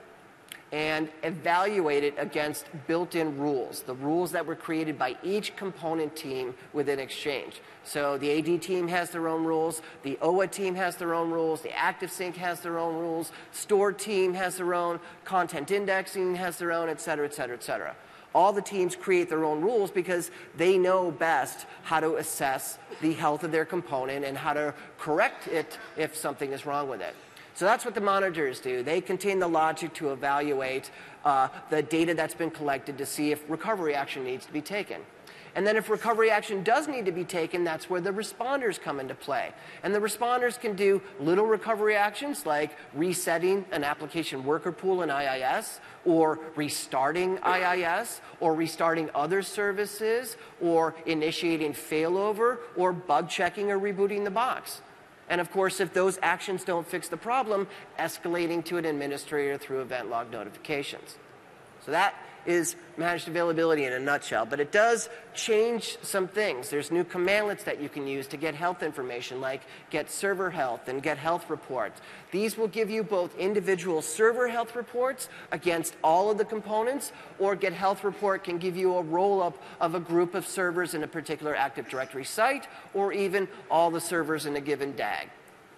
and evaluate it against built-in rules, the rules that were created by each component team within Exchange. So the AD team has their own rules, the OA team has their own rules, the ActiveSync has their own rules, Store team has their own, content indexing has their own, et cetera, et cetera, et cetera. All the teams create their own rules because they know best how to assess the health of their component and how to correct it if something is wrong with it. So that's what the monitors do. They contain the logic to evaluate the data that's been collected to see if recovery action needs to be taken. And then if recovery action does need to be taken, that's where the responders come into play. And the responders can do little recovery actions like resetting an application worker pool in IIS, or restarting IIS, or restarting other services, or initiating failover, or bug checking or rebooting the box. And of course, if those actions don't fix the problem, escalating to an administrator through event log notifications. So that is managed availability in a nutshell. But it does change some things. There's new commandlets that you can use to get health information, like get server health and get health reports. These will give you both individual server health reports against all of the components, or get health report can give you a roll-up of a group of servers in a particular Active Directory site, or even all the servers in a given DAG.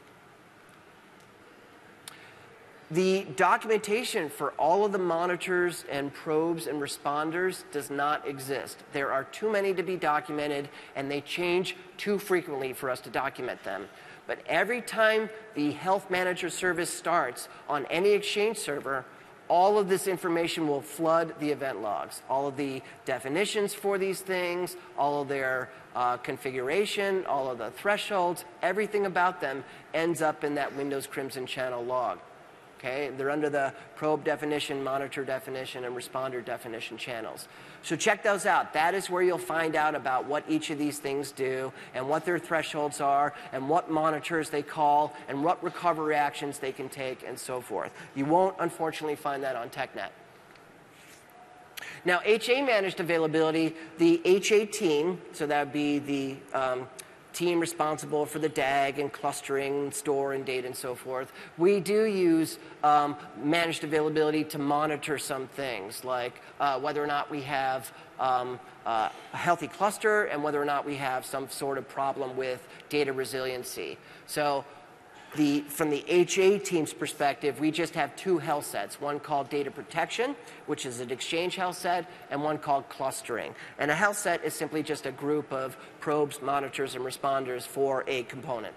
The documentation for all of the monitors and probes and responders does not exist. There are too many to be documented, and they change too frequently for us to document them. But every time the Health Manager service starts on any Exchange server, all of this information will flood the event logs. All of the definitions for these things, all of their configuration, all of the thresholds, everything about them ends up in that Windows Crimson channel log. Okay, they're under the probe definition, monitor definition, and responder definition channels. So check those out. That is where you'll find out about what each of these things do, and what their thresholds are, and what monitors they call, and what recovery actions they can take, and so forth. You won't, unfortunately, find that on TechNet. Now, HA managed availability, the HA team, so that would be the team responsible for the DAG and clustering, store and data and so forth. We do use managed availability to monitor some things, like whether or not we have a healthy cluster and whether or not we have some sort of problem with data resiliency. So from the HA team's perspective, we just have 2 health sets, one called data protection, which is an Exchange health set, and one called clustering. And a health set is simply just a group of probes, monitors, and responders for a component.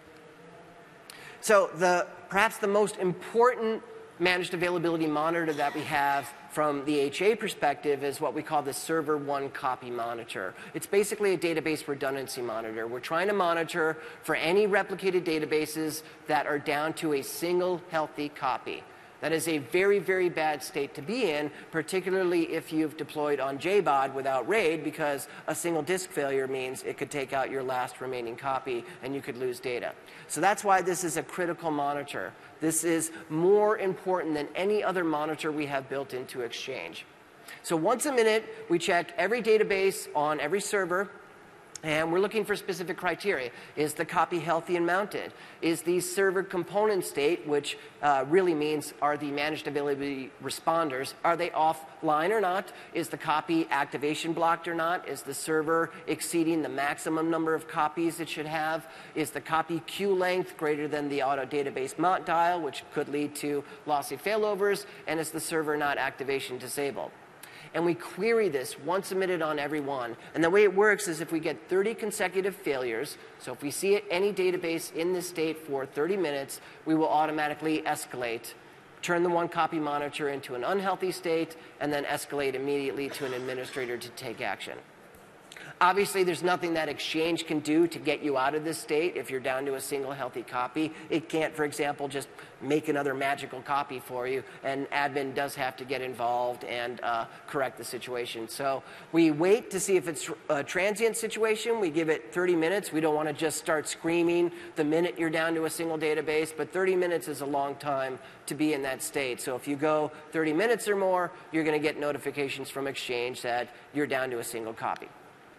So perhaps the most important managed availability monitor that we have from the HA perspective is what we call the Server 1 Copy Monitor. It's basically a database redundancy monitor. We're trying to monitor for any replicated databases that are down to a single healthy copy. That is a very, very bad state to be in, particularly if you've deployed on JBOD without RAID, because a single disk failure means it could take out your last remaining copy and you could lose data. So that's why this is a critical monitor. This is more important than any other monitor we have built into Exchange. So once a minute, we check every database on every server, and we're looking for specific criteria. Is the copy healthy and mounted? Is the server component state, which really means are the managed availability responders, are they offline or not? Is the copy activation blocked or not? Is the server exceeding the maximum number of copies it should have? Is the copy queue length greater than the auto database mount dial, which could lead to lossy failovers? And is the server not activation disabled? And we query this once a minute on every one. And the way it works is if we get 30 consecutive failures, so if we see any database in this state for 30 minutes, we will automatically escalate turn the one copy monitor into an unhealthy state, and then escalate immediately to an administrator to take action. Obviously, there's nothing that Exchange can do to get you out of this state if you're down to a single healthy copy. It can't, for example, just make another magical copy for you, and admin does have to get involved and correct the situation. So we wait to see if it's a transient situation. We give it 30 minutes. We don't want to just start screaming the minute you're down to a single database, but 30 minutes is a long time to be in that state. So if you go 30 minutes or more, you're going to get notifications from Exchange that you're down to a single copy.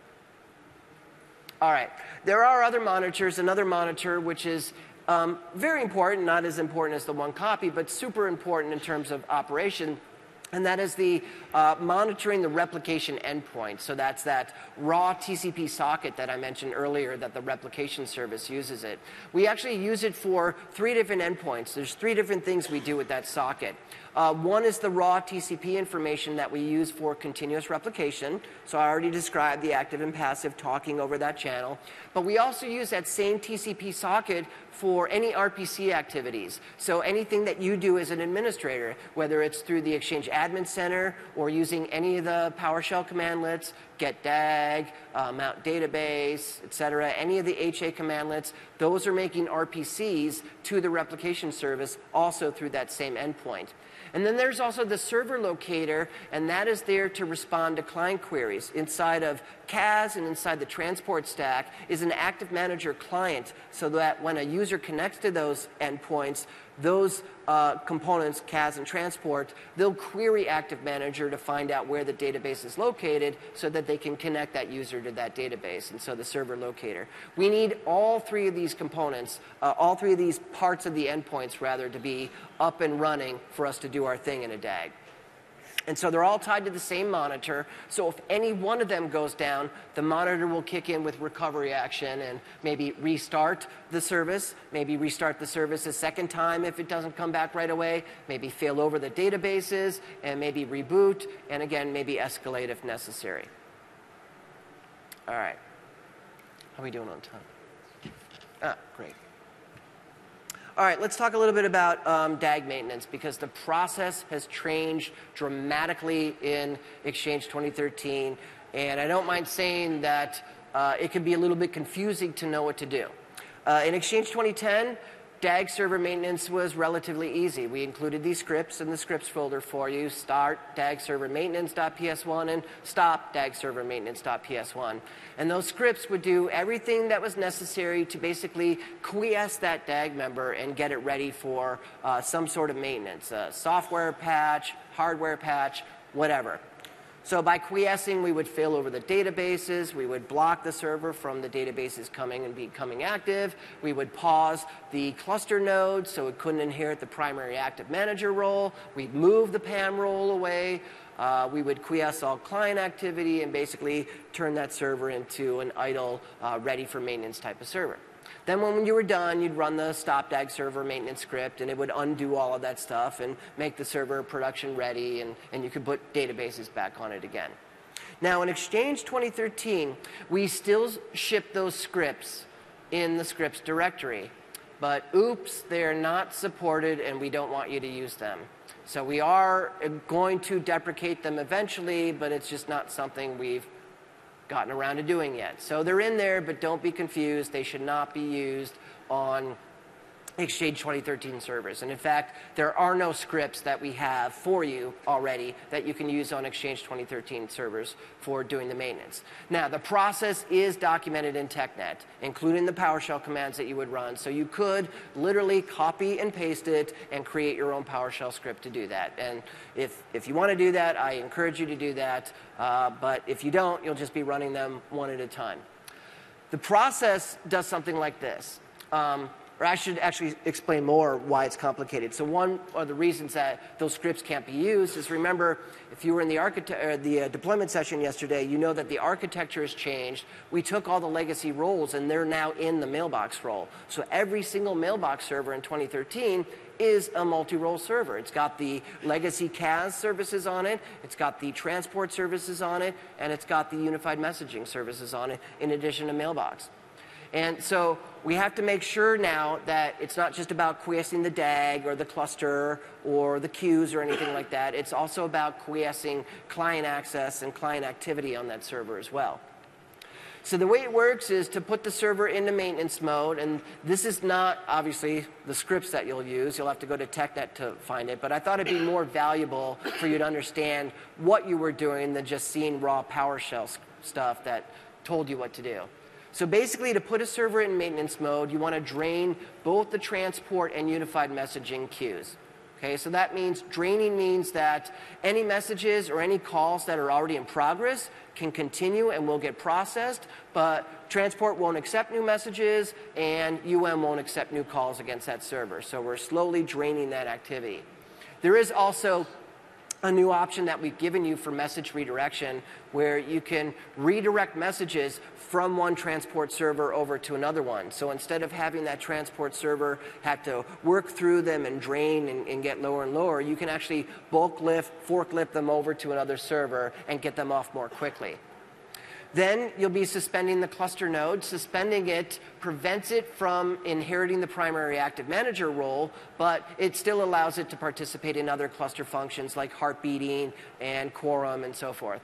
All right, there are other monitors. Another monitor which is very important, not as important as the one copy, but super important in terms of operation, and that is the monitoring the replication endpoint. So that's that raw TCP socket that I mentioned earlier that the replication service uses it. We actually use it for 3 different endpoints. There's 3 different things we do with that socket. One is the raw TCP information that we use for continuous replication. So I already described the active and passive talking over that channel. But we also use that same TCP socket for any RPC activities. So anything that you do as an administrator, whether it's through the Exchange Admin Center or using any of the PowerShell commandlets, get DAG, mount database, etc., any of the HA commandlets, those are making RPCs to the replication service also through that same endpoint. And then there's also the server locator, and that is there to respond to client queries. Inside of CAS and inside the transport stack is an Active Manager client, so that when a user connects to those endpoints, those components, CAS and transport, they'll query Active Manager to find out where the database is located so that they can connect that user to that database, and so the server locator. We need all 3 of these components, all 3 of these parts of the endpoints, rather, to be up and running for us to do our thing in a DAG. And so they're all tied to the same monitor. So if any one of them goes down, the monitor will kick in with recovery action and maybe restart the service, maybe restart the service a second time if it doesn't come back right away, maybe fail over the databases, and maybe reboot, and again, maybe escalate if necessary. All right. How are we doing on time? Great. All right, let's talk a little bit about DAG maintenance, because the process has changed dramatically in Exchange 2013. And I don't mind saying that it can be a little bit confusing to know what to do. In Exchange 2010, DAG server maintenance was relatively easy. We included these scripts in the scripts folder for you: start DAG server maintenance.ps1 and stop DAG server maintenance.ps1. And those scripts would do everything that was necessary to basically quiesce that DAG member and get it ready for some sort of maintenance, a software patch, hardware patch, whatever. So by quiescing, we would fail over the databases. We would block the server from the databases coming and becoming active. We would pause the cluster node so it couldn't inherit the primary Active Manager role. We'd move the PAM role away. We would quiesce all client activity and basically turn that server into an idle, ready for maintenance type of server. Then when you were done, you'd run the stop DAG server maintenance script, and it would undo all of that stuff and make the server production ready, and you could put databases back on it again. Now, in Exchange 2013, we still ship those scripts in the scripts directory. But oops, they're not supported, and we don't want you to use them. So we are going to deprecate them eventually, but it's just not something we've gotten around to doing yet. So they're in there, but don't be confused. They should not be used on Exchange 2013 servers. And in fact, there are no scripts that we have for you already that you can use on Exchange 2013 servers for doing the maintenance. Now, the process is documented in TechNet, including the PowerShell commands that you would run. So you could literally copy and paste it and create your own PowerShell script to do that. And if you want to do that, I encourage you to do that. But if you don't, you'll just be running them one at a time. The process does something like this. Or I should actually explain more why it's complicated. So one of the reasons that those scripts can't be used is, remember, if you were in the deployment session yesterday, you know that the architecture has changed. We took all the legacy roles, and they're now in the mailbox role. So every single mailbox server in 2013 is a multi-role server. It's got the legacy CAS services on it, it's got the transport services on it, and it's got the unified messaging services on it, in addition to mailbox. And so we have to make sure now that it's not just about quiescing the DAG or the cluster or the queues or anything like that. It's also about quiescing client access and client activity on that server as well. So the way it works is to put the server into maintenance mode, and this is not, obviously, the scripts that you'll use. You'll have to go to TechNet to find it, but I thought it'd be more valuable for you to understand what you were doing than just seeing raw PowerShell stuff that told you what to do. So basically, to put a server in maintenance mode, you want to drain both the transport and unified messaging queues. Okay, so that means draining means that any messages or any calls that are already in progress can continue and will get processed, but transport won't accept new messages and won't accept new calls against that server. So we're slowly draining that activity. There is also a new option that we've given you for message redirection where you can redirect messages from one transport server over to another one. So instead of having that transport server have to work through them and drain and get lower and lower, you can actually bulk lift, forklift them over to another server and get them off more quickly. Then you'll be suspending the cluster node. Suspending it prevents it from inheriting the primary active manager role, but it still allows it to participate in other cluster functions like heartbeating and quorum and so forth.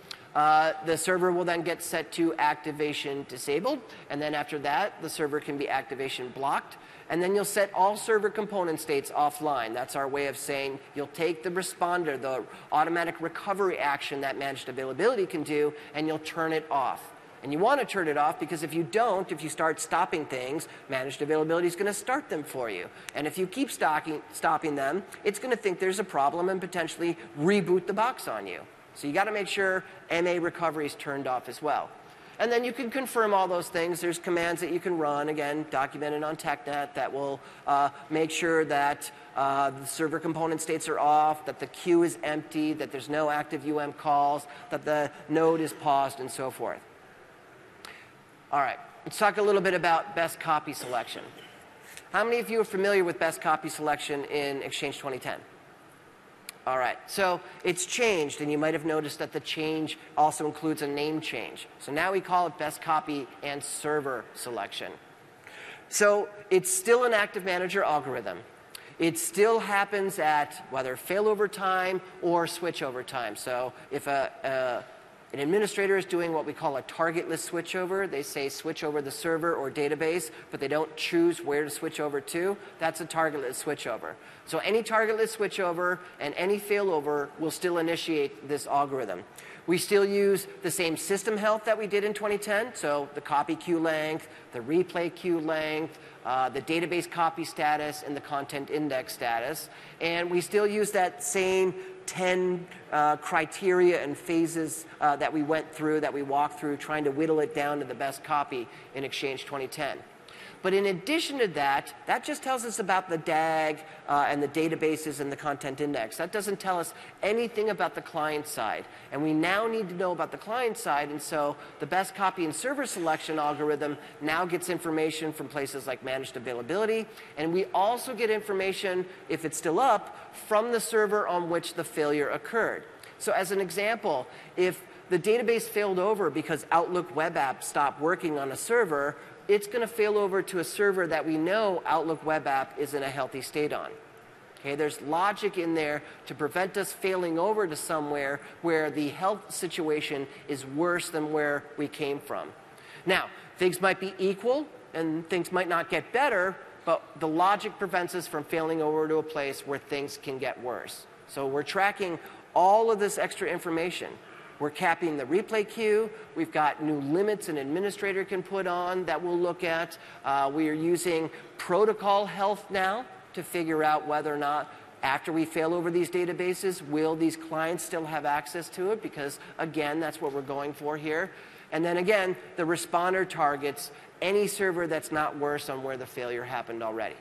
The server will then get set to activation disabled, and then after that, the server can be activation blocked. And then you'll set all server component states offline. That's our way of saying you'll take the responder, the automatic recovery action that managed availability can do, and you'll turn it off. And you want to turn it off because if you don't, if you start stopping things, managed availability is going to start them for you. And if you keep stopping them, it's going to think there's a problem and potentially reboot the box on you. So you got to make sure MA recovery is turned off as well. And then you can confirm all those things. There's commands that you can run, again, documented on TechNet, that will make sure that the server component states are off, that the queue is empty, that there's no active calls, that the node is paused, and so forth. All right, let's talk a little bit about best copy selection. How many of you are familiar with best copy selection in Exchange 2010? All right, so it's changed, and you might have noticed that the change also includes a name change. So now we call it best copy and server selection. So it's still an active manager algorithm. It still happens at whether failover time or switchover time. So if an administrator is doing what we call a targetless switchover, they say switch over the server or database, but they don't choose where to switch over to, that's a targetless switchover. So any targetless switchover and any failover will still initiate this algorithm. We still use the same system health that we did in 2010, so the copy queue length, the replay queue length, the database copy status, and the content index status. And we still use that same 10 criteria and phases that we went through, that we walked through, trying to whittle it down to the best copy in Exchange 2010. But in addition to that, that just tells us about the DAG and the databases and the content index. That doesn't tell us anything about the client side. And we now need to know about the client side, and so the best copy and server selection algorithm now gets information from places like managed availability, and we also get information, if it's still up, from the server on which the failure occurred. So as an example, if the database failed over because Outlook web app stopped working on a server, it's going to fail over to a server that we know Outlook web app is in a healthy state on. Okay, there's logic in there to prevent us failing over to somewhere where the health situation is worse than where we came from. Now, things might be equal and things might not get better, but the logic prevents us from failing over to a place where things can get worse. So we're tracking all of this extra information. We're capping the replay queue. We've got new limits an administrator can put on that we'll look at. We are using protocol health now to figure out whether or not, after we fail over these databases, will these clients still have access to it? Because, again, that's what we're going for here. And then, again, the responder targets any server that's not worse on where the failure happened already.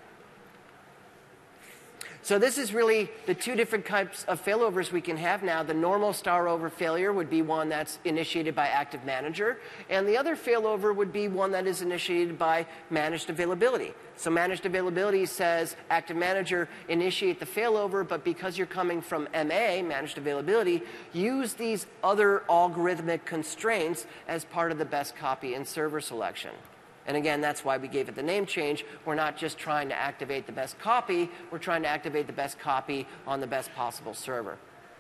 So this is really the two different types of failovers we can have now. The normal star over failure would be one that's initiated by active manager, and the other failover would be one that is initiated by managed availability. So managed availability says active manager initiate the failover, but because you're coming from MA, managed availability, use these other algorithmic constraints as part of the best copy and server selection. And again, that's why we gave it the name change. We're not just trying to activate the best copy, we're trying to activate the best copy on the best possible server.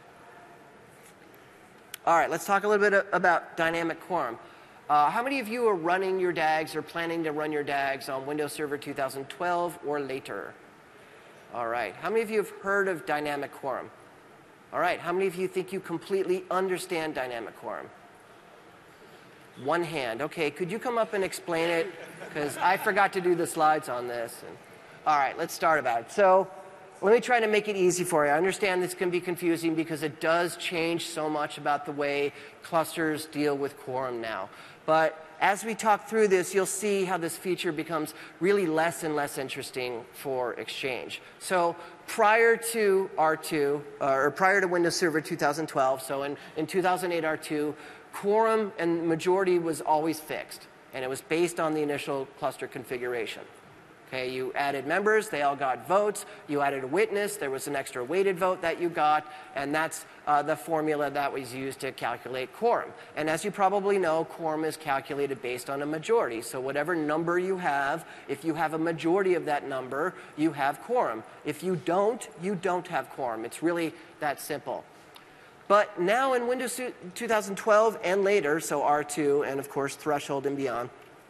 All right, let's talk a little bit about dynamic quorum. How many of you are running your DAGs or planning to run your DAGs on Windows Server 2012 or later? All right, how many of you have heard of dynamic quorum? All right, how many of you think you completely understand dynamic quorum? One hand. Okay, could you come up and explain it? Because I forgot to do the slides on this. All right, let's start about it. So let me try to make it easy for you. I understand this can be confusing because it does change so much about the way clusters deal with quorum now. But as we talk through this, you'll see how this feature becomes really less and less interesting for Exchange. So prior to R2, or prior to Windows Server 2012, so in 2008 R2, quorum and majority was always fixed, and it was based on the initial cluster configuration. Okay, you added members, they all got votes. You added a witness, there was an extra weighted vote that you got, and that's the formula that was used to calculate quorum. And as you probably know, quorum is calculated based on a majority. So whatever number you have, if you have a majority of that number, you have quorum. If you don't have quorum. It's really that simple. But now in Windows 2012 and later, so R2 and of course threshold and beyond,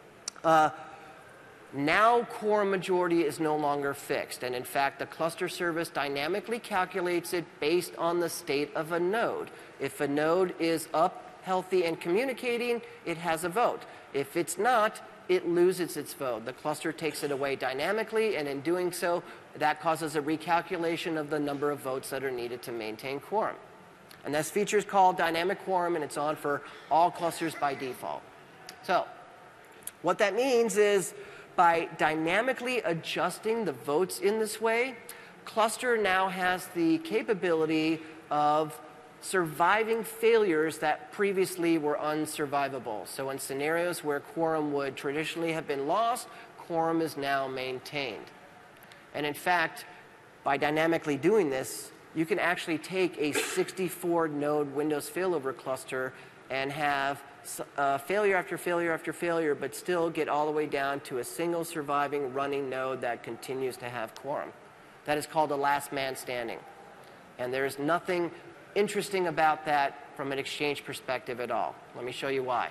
now quorum majority is no longer fixed. And in fact, the cluster service dynamically calculates it based on the state of a node. If a node is up, healthy, and communicating, it has a vote. If it's not, it loses its vote. The cluster takes it away dynamically, and in doing so, that causes a recalculation of the number of votes that are needed to maintain quorum. And this feature is called dynamic quorum, and it's on for all clusters by default. So what that means is by dynamically adjusting the votes in this way, cluster now has the capability of surviving failures that previously were unsurvivable. So in scenarios where quorum would traditionally have been lost, quorum is now maintained. And in fact, by dynamically doing this, you can actually take a 64-node Windows failover cluster and have failure after failure after failure, but still get all the way down to a single surviving running node that continues to have quorum. That is called a last man standing. And there's nothing interesting about that from an Exchange perspective at all. Let me show you why.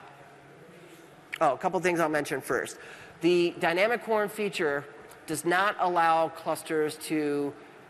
Oh, a couple things I'll mention first. The dynamic quorum feature does not allow clusters to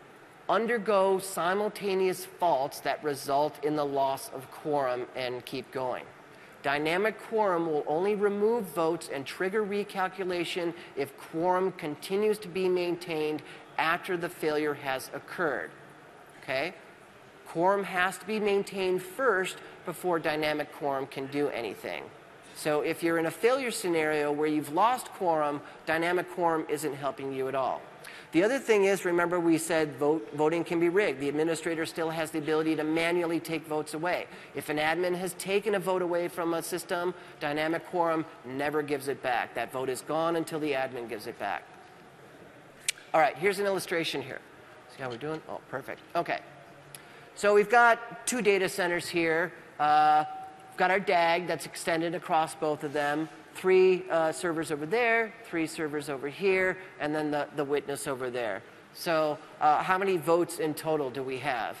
undergo simultaneous faults that result in the loss of quorum and keep going. Dynamic quorum will only remove votes and trigger recalculation if quorum continues to be maintained after the failure has occurred. Okay? Quorum has to be maintained first before dynamic quorum can do anything. So if you're in a failure scenario where you've lost quorum, dynamic quorum isn't helping you at all. The other thing is, remember we said voting can be rigged. The administrator still has the ability to manually take votes away. If an admin has taken a vote away from a system, dynamic quorum never gives it back. That vote is gone until the admin gives it back. All right, here's an illustration here. See how we're doing? Oh, perfect. Okay. So we've got two data centers here. We've got our DAG that's extended across both of them. 3 servers over there, 3 servers over here, and then the witness over there. So how many votes in total do we have?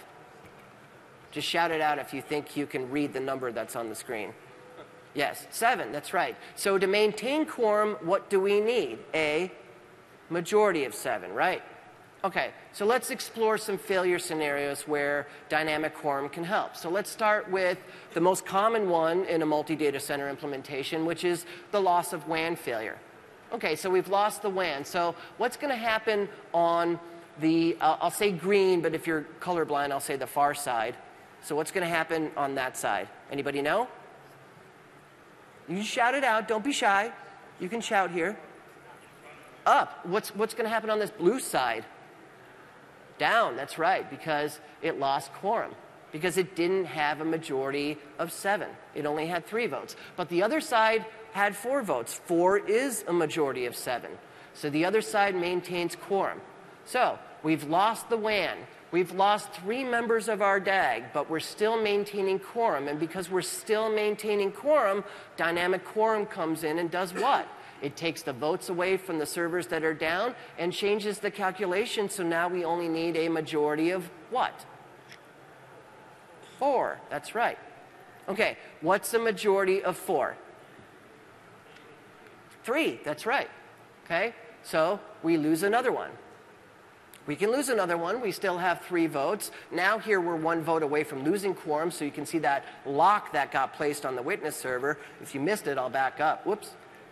Just shout it out if you think you can read the number that's on the screen. Yes, 7, that's right. So to maintain quorum, what do we need? A majority of 7, right? Okay, so let's explore some failure scenarios where dynamic quorum can help. So let's start with the most common one in a multi-data center implementation, which is the loss of WAN failure. Okay, so we've lost the WAN. So what's going to happen on the, I'll say green, but if you're colorblind, I'll say the far side. So what's going to happen on that side? Anybody know? You shout it out. Don't be shy. You can shout here. Up. What's going to happen on this blue side? Down, that's right, because it lost quorum, because it didn't have a majority of 7. It only had 3 votes. But the other side had 4 votes. 4 is a majority of 7. So the other side maintains quorum. So we've lost the WAN. We've lost 3 members of our DAG, but we're still maintaining quorum. And because we're still maintaining quorum, dynamic quorum comes in and does what? It takes the votes away from the servers that are down and changes the calculation, so now we only need a majority of what? 4, that's right. Okay, what's the majority of 4? 3, that's right. Okay, so we lose another one. We can lose another one. We still have 3 votes. Now here we're 1 vote away from losing quorum, so you can see that lock that got placed on the witness server. If you missed it, I'll back up. Whoops.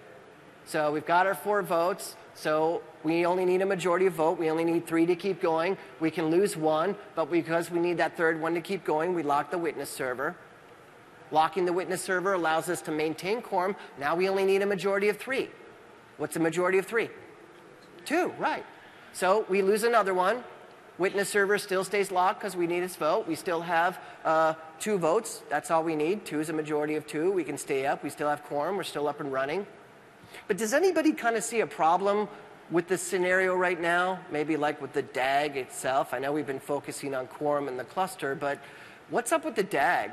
So we've got our 4 votes. So we only need a majority of vote. We only need 3 to keep going. We can lose 1, but because we need that third one to keep going, we lock the witness server. Locking the witness server allows us to maintain quorum. Now we only need a majority of 3. What's a majority of 3? 2, right. So we lose another one. Witness server still stays locked because we need its vote. We still have 2 votes. That's all we need. 2 is a majority of 2. We can stay up. We still have quorum. We're still up and running. But does anybody kind of see a problem with this scenario right now? Maybe like with the DAG itself. I know we've been focusing on quorum and the cluster, but what's up with the DAG?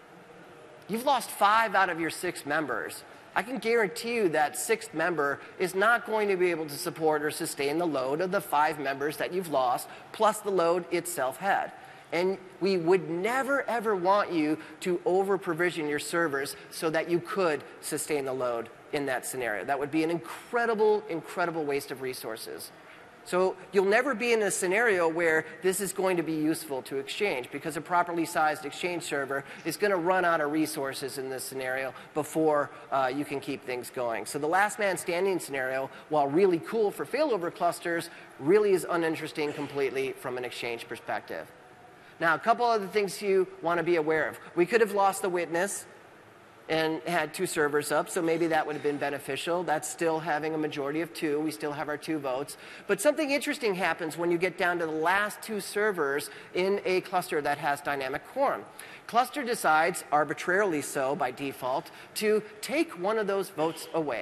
You've lost 5 out of your 6 members. I can guarantee you that 6th member is not going to be able to support or sustain the load of the 5 members that you've lost, plus the load itself had. And we would never, ever want you to over-provision your servers so that you could sustain the load in that scenario. That would be an incredible, incredible waste of resources. So you'll never be in a scenario where this is going to be useful to Exchange, because a properly sized Exchange server is going to run out of resources in this scenario before you can keep things going. So the last man standing scenario, while really cool for failover clusters, really is uninteresting completely from an Exchange perspective. Now, a couple other things you want to be aware of. We could have lost the witness and had 2 servers up, so maybe that would have been beneficial. That's still having a majority of 2. We still have our 2 votes. But something interesting happens when you get down to the last 2 servers in a cluster that has dynamic quorum. Cluster decides, arbitrarily so by default, to take one of those votes away.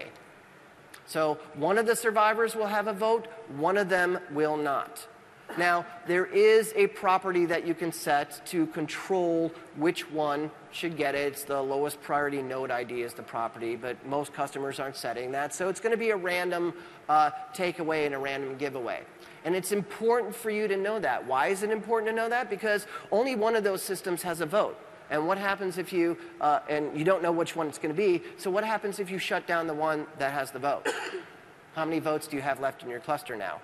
So one of the survivors will have a vote, one of them will not. Now, there is a property that you can set to control which one should get it. It's the lowest priority node ID is the property, but most customers aren't setting that. So it's going to be a random takeaway and a random giveaway. And it's important for you to know that. Why is it important to know that? Because only one of those systems has a vote. And what happens if you, and you don't know which one it's going to be, so what happens if you shut down the one that has the vote? How many votes do you have left in your cluster now?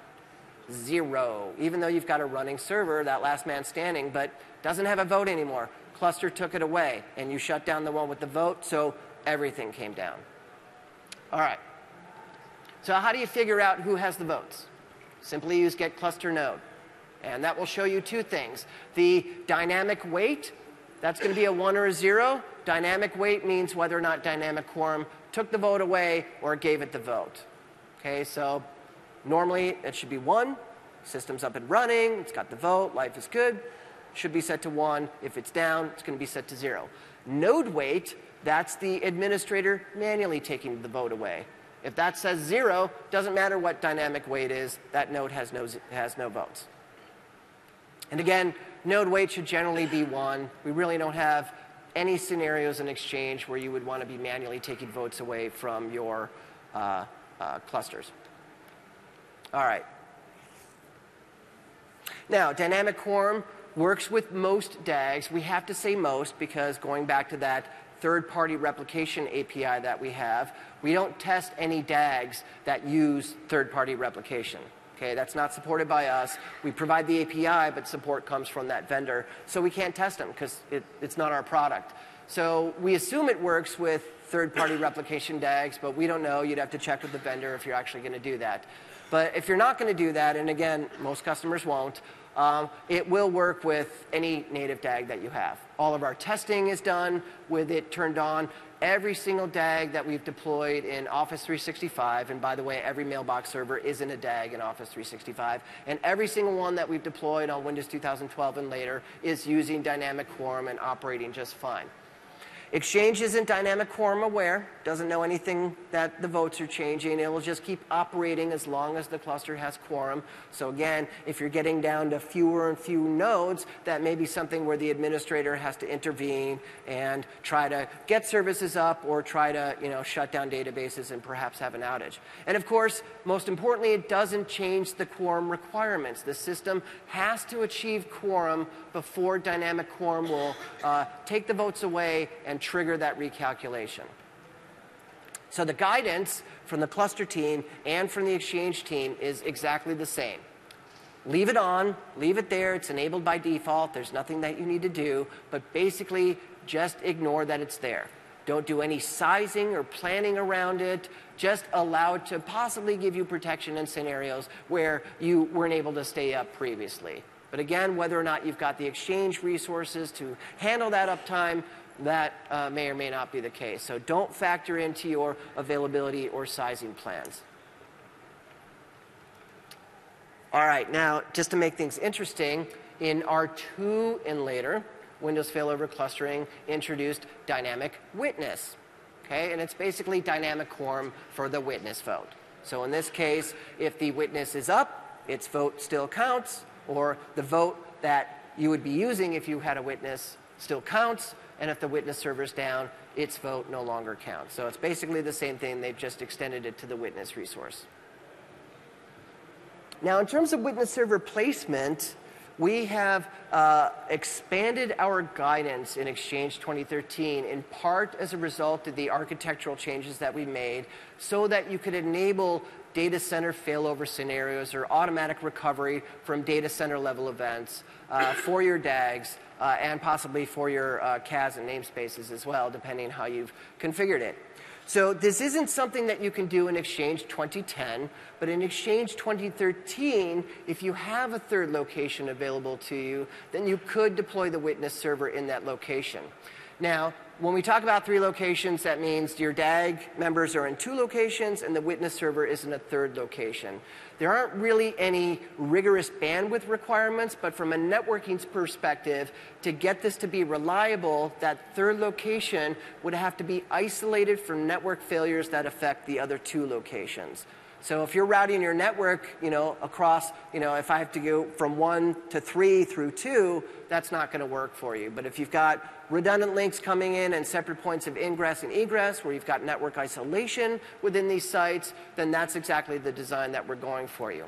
0. Even though you've got a running server, that last man standing, but doesn't have a vote anymore. Cluster took it away, and you shut down the one with the vote, so everything came down. All right. So how do you figure out who has the votes? Simply use get cluster node. And that will show you 2 things. The dynamic weight, that's going to be a 1 or a 0. Dynamic weight means whether or not dynamic quorum took the vote away or gave it the vote. Okay, so normally, it should be 1. System's up and running. It's got the vote. Life is good. Should be set to 1. If it's down, it's going to be set to 0. Node weight, that's the administrator manually taking the vote away. If that says 0, doesn't matter what dynamic weight is. That node has no votes. And again, node weight should generally be 1. We really don't have any scenarios in Exchange where you would want to be manually taking votes away from your clusters. All right. Now, dynamic quorum works with most DAGs. We have to say most because going back to that third-party replication API that we have, we don't test any DAGs that use third-party replication. Okay, that's not supported by us. We provide the API, but support comes from that vendor. So we can't test them because it's not our product. So we assume it works with third-party replication DAGs, but we don't know. You'd have to check with the vendor if you're actually going to do that. But if you're not going to do that, and again, most customers won't, it will work with any native DAG that you have. All of our testing is done with it turned on. Every single DAG that we've deployed in Office 365, and by the way, every mailbox server is in a DAG in Office 365, and every single one that we've deployed on Windows 2012 and later is using dynamic quorum and operating just fine. Exchange isn't dynamic quorum aware, doesn't know anything that the votes are changing. It will just keep operating as long as the cluster has quorum. So again, if you're getting down to fewer and fewer nodes, that may be something where the administrator has to intervene and try to get services up or try to shut down databases and perhaps have an outage. And of course, most importantly, it doesn't change the quorum requirements. The system has to achieve quorum before dynamic quorum will take the votes away and trigger that recalculation. So the guidance from the cluster team and from the exchange team is exactly the same. Leave it on, leave it there, it's enabled by default, there's nothing that you need to do, but basically just ignore that it's there. Don't do any sizing or planning around it, just allow it to possibly give you protection in scenarios where you weren't able to stay up previously. But again, whether or not you've got the exchange resources to handle that uptime, that may or may not be the case. So don't factor into your availability or sizing plans. All right, now just to make things interesting, in R2 and later, Windows Failover Clustering introduced dynamic witness. Okay, and it's basically dynamic quorum for the witness vote. So in this case, if the witness is up, its vote still counts, or the vote that you would be using if you had a witness still counts, and if the witness server's down, its vote no longer counts. So it's basically the same thing, they've just extended it to the witness resource. Now, in terms of witness server placement, we have expanded our guidance in Exchange 2013 in part as a result of the architectural changes that we made so that you could enable data center failover scenarios or automatic recovery from data center level events for your DAGs and possibly for your CAS and namespaces as well, depending on how you've configured it. So this isn't something that you can do in Exchange 2010, but in Exchange 2013, if you have a third location available to you, then you could deploy the witness server in that location. Now, when we talk about 3 locations, that means your DAG members are in 2 locations and the witness server is in a third location. There aren't really any rigorous bandwidth requirements, but from a networking perspective, to get this to be reliable, that third location would have to be isolated from network failures that affect the other 2 locations. So if you're routing your network, across, if I have to go from 1 to 3 through 2, that's not going to work for you. But if you've got redundant links coming in and separate points of ingress and egress, where you've got network isolation within these sites, then that's exactly the design that we're going for you.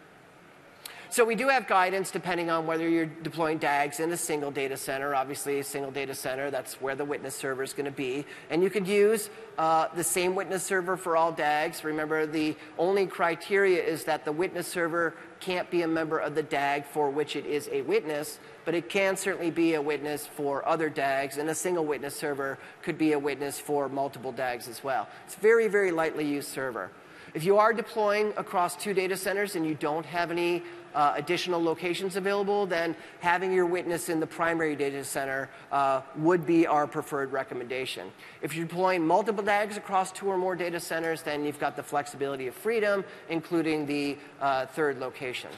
So we do have guidance depending on whether you're deploying DAGs in a single data center. Obviously, a single data center, that's where the witness server is going to be. And you could use the same witness server for all DAGs. Remember, the only criteria is that the witness server can't be a member of the DAG for which it is a witness, but it can certainly be a witness for other DAGs, and a single witness server could be a witness for multiple DAGs as well. It's a very, very lightly used server. If you are deploying across 2 data centers and you don't have any additional locations available, then having your witness in the primary data center would be our preferred recommendation. If you're deploying multiple DAGs across 2 or more data centers, then you've got the flexibility of freedom, including the third location.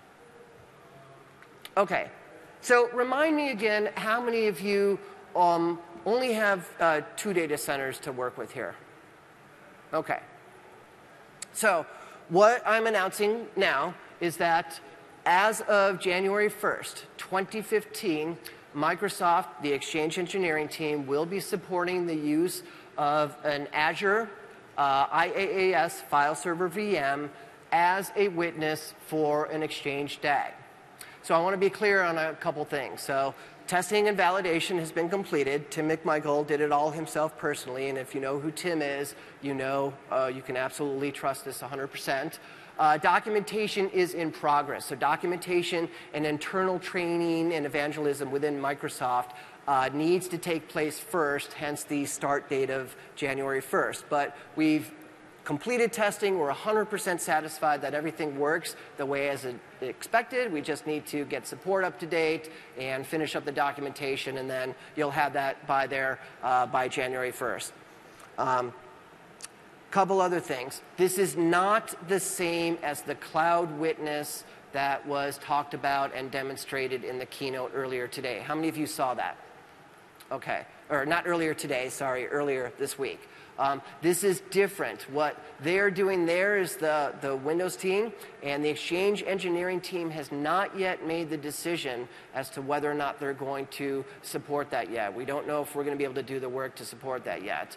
Okay, so remind me again, how many of you only have 2 data centers to work with here? Okay. So what I'm announcing now is that as of January 1st, 2015, Microsoft, the Exchange engineering team, will be supporting the use of an Azure IaaS file server VM as a witness for an Exchange DAG. So I want to be clear on a couple things. So testing and validation has been completed. Tim McMichael did it all himself personally, and if you know who Tim is, you know you can absolutely trust this 100%. Documentation is in progress. So documentation and internal training and evangelism within Microsoft needs to take place first, hence the start date of January 1st. But we've completed testing. We're 100% satisfied that everything works the way as expected. We just need to get support up to date and finish up the documentation, and then you'll have that by January 1st. Couple other things. This is not the same as the cloud witness that was talked about and demonstrated in the keynote earlier today. How many of you saw that? Okay, or not earlier today, sorry, earlier this week. This is different. What they're doing there is the Windows team, and the Exchange engineering team has not yet made the decision as to whether or not they're going to support that yet. We don't know if we're going to be able to do the work to support that yet.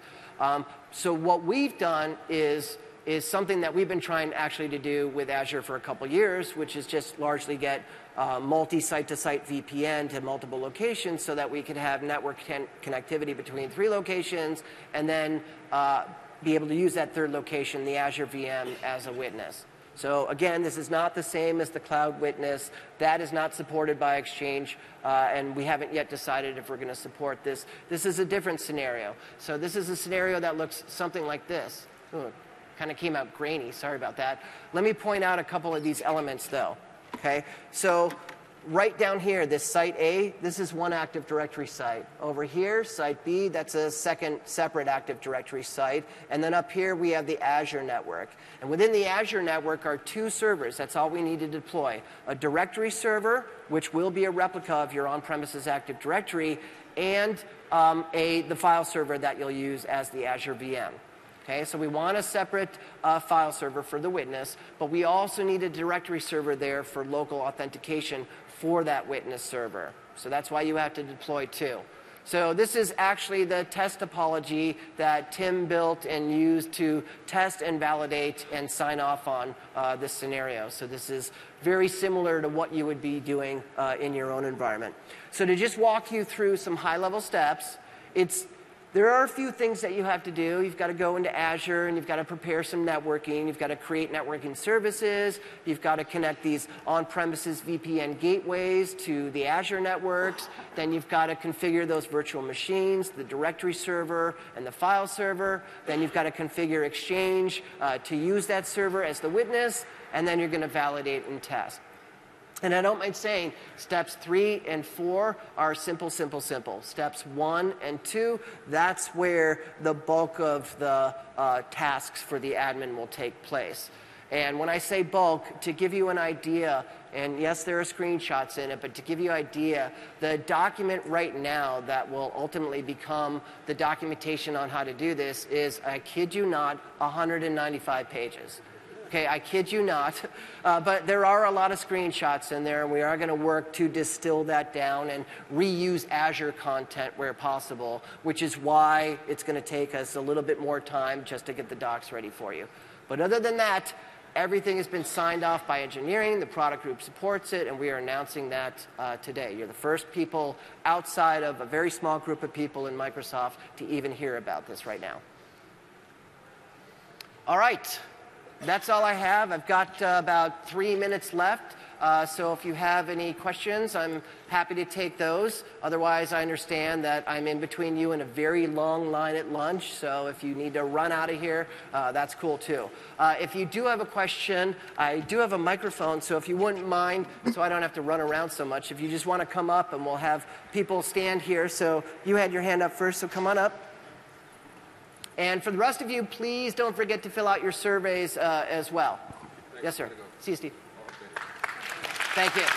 So what we've done is something that we've been trying actually to do with Azure for a couple years, which is just largely get multi-site-to-site VPN to multiple locations so that we could have network connectivity between 3 locations and then be able to use that third location, the Azure VM, as a witness. So again, this is not the same as the Cloud Witness. That is not supported by Exchange, and we haven't yet decided if we're going to support this. This is a different scenario. So this is a scenario that looks something like this. Ooh, kind of came out grainy, sorry about that. Let me point out a couple of these elements though. Okay, so right down here, this site A, this is one Active Directory site. Over here, site B, that's a second separate Active Directory site. And then up here, we have the Azure network. And within the Azure network are 2 servers. That's all we need to deploy. A directory server, which will be a replica of your on-premises Active Directory, and the file server that you'll use as the Azure VM. Okay, so we want a separate file server for the witness, but we also need a directory server there for local authentication for that witness server. So that's why you have to deploy 2. So this is actually the test topology that Tim built and used to test and validate and sign off on this scenario. So this is very similar to what you would be doing in your own environment. So to just walk you through some high-level steps, there are a few things that you have to do. You've got to go into Azure, and you've got to prepare some networking. You've got to create networking services. You've got to connect these on-premises VPN gateways to the Azure networks. Then you've got to configure those virtual machines, the directory server, and the file server. Then you've got to configure Exchange to use that server as the witness. And then you're going to validate and test. And I don't mind saying steps 3 and 4 are simple, simple, simple. Steps 1 and 2, that's where the bulk of the tasks for the admin will take place. And when I say bulk, to give you an idea, and yes, there are screenshots in it, but to give you an idea, the document right now that will ultimately become the documentation on how to do this is, I kid you not, 195 pages. Okay, I kid you not, but there are a lot of screenshots in there, and we are going to work to distill that down and reuse Azure content where possible, which is why it's going to take us a little bit more time just to get the docs ready for you. But other than that, everything has been signed off by engineering. The product group supports it, and we are announcing that today. You're the first people outside of a very small group of people in Microsoft to even hear about this right now. All right. That's all I have. I've got about 3 minutes left, so if you have any questions, I'm happy to take those. Otherwise, I understand that I'm in between you and a very long line at lunch, so if you need to run out of here, that's cool too. If you do have a question, I do have a microphone, so if you wouldn't mind, so I don't have to run around so much, if you just want to come up and we'll have people stand here. So you had your hand up first, so come on up. And for the rest of you, please don't forget to fill out your surveys as well. Yes, sir. See you, Steve. Thank you.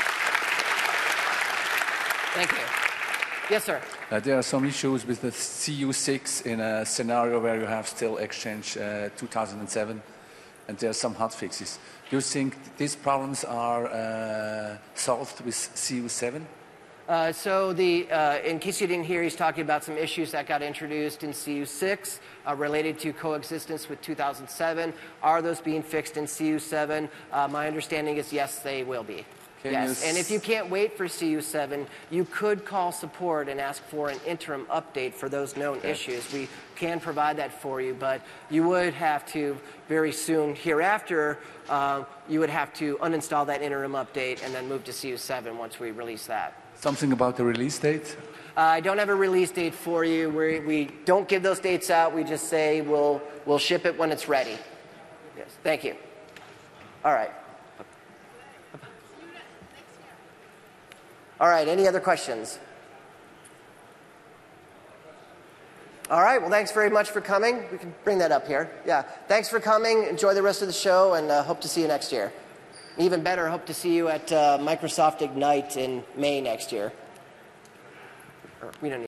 Thank you. Yes, sir. There are some issues with the CU6 in a scenario where you have still Exchange 2007, and there are some hot fixes. Do you think these problems are solved with CU7? In case you didn't hear, he's talking about some issues that got introduced in CU6 related to coexistence with 2007. Are those being fixed in CU7? My understanding is yes, they will be. Yes, and if you can't wait for CU7, you could call support and ask for an interim update for those known issues. We can provide that for you, but you would have to very soon hereafter, you would have to uninstall that interim update and then move to CU7 once we release that. Something about the release date? I don't have a release date for you. We don't give those dates out. We just say we'll ship it when it's ready. Yes, thank you. All right. All right, any other questions? All right, well, thanks very much for coming. We can bring that up here. Yeah, thanks for coming. Enjoy the rest of the show, and hope to see you next year. Even better, hope to see you at Microsoft Ignite in May next year. We don't need